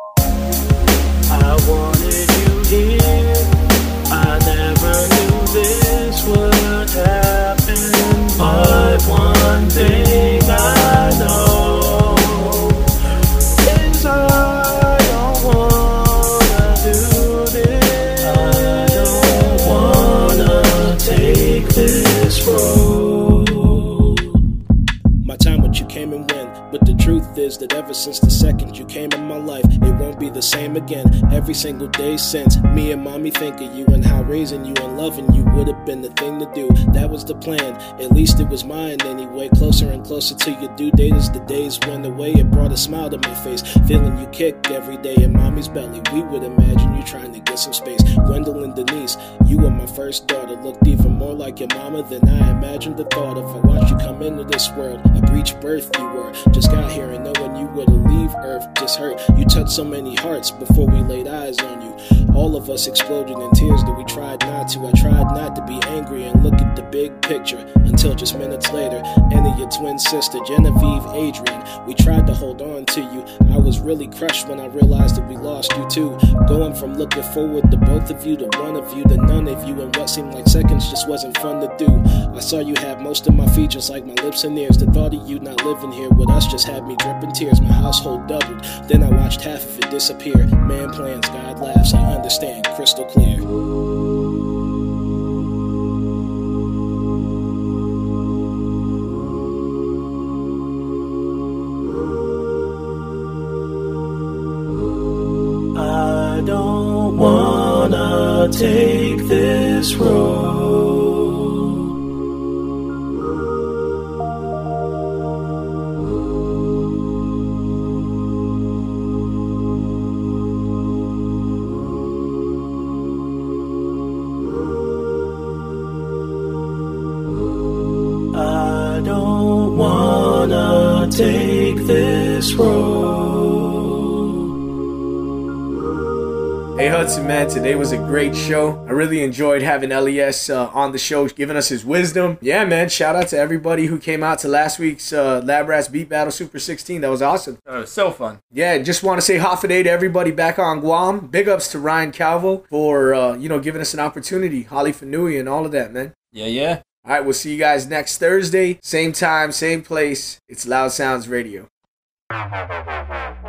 Speaker 3: I wanted you here. I never knew this would happen. But one thing I know is I don't wanna do this. I don't wanna take this road.
Speaker 13: My time with you came and went, but the truth is that ever since the second you came in my life, it won't be the same again. Every single day since, me and mommy think of you and how raising you and loving you would have been the thing to do. That was the plan, at least it was mine anyway. Closer and closer to your due date as the days went away. It brought a smile to my face, feeling you kick every day in mommy's belly. We would imagine you trying to get some space. Gwendolyn Denise, you were my first daughter, looked even more like your mama than I imagined the thought of. I watched you come into this world, a breech birth you were. Just got here and knowing you were to leave Earth just hurt. You touched so many hearts before we laid eyes on you. All of us exploded in tears that we tried not to. I tried not to be angry and look at the big picture until just minutes later, Anna, your twin sister, Genevieve, Adrian, we tried to hold on to you. I was really crushed when I realized that we lost you too. Going from looking forward to both of you to one of you to none of you, and what seemed like seconds just wasn't fun to do. I saw you have most of my features like my lips and ears. The thought of you not living here with us just had me dripping tears. My household doubled, then I watched half of it disappear. Man plans, God laughs, I understand crystal clear.
Speaker 3: I don't wanna take this road. I don't wanna take this road.
Speaker 6: Hey Hudson, man, today was a great show. I really enjoyed having LES on the show, giving us his wisdom. Yeah, man, shout out to everybody who came out to last week's Lab Rats Beat Battle Super 16. That was awesome.
Speaker 8: That was so fun.
Speaker 6: Yeah, just want to say Hafa to everybody back on Guam. Big ups to Ryan Calvo for, giving us an opportunity. Holly Fanui and all of that, man.
Speaker 8: Yeah.
Speaker 6: All right, we'll see you guys next Thursday. Same time, same place. It's Loud Sounds Radio.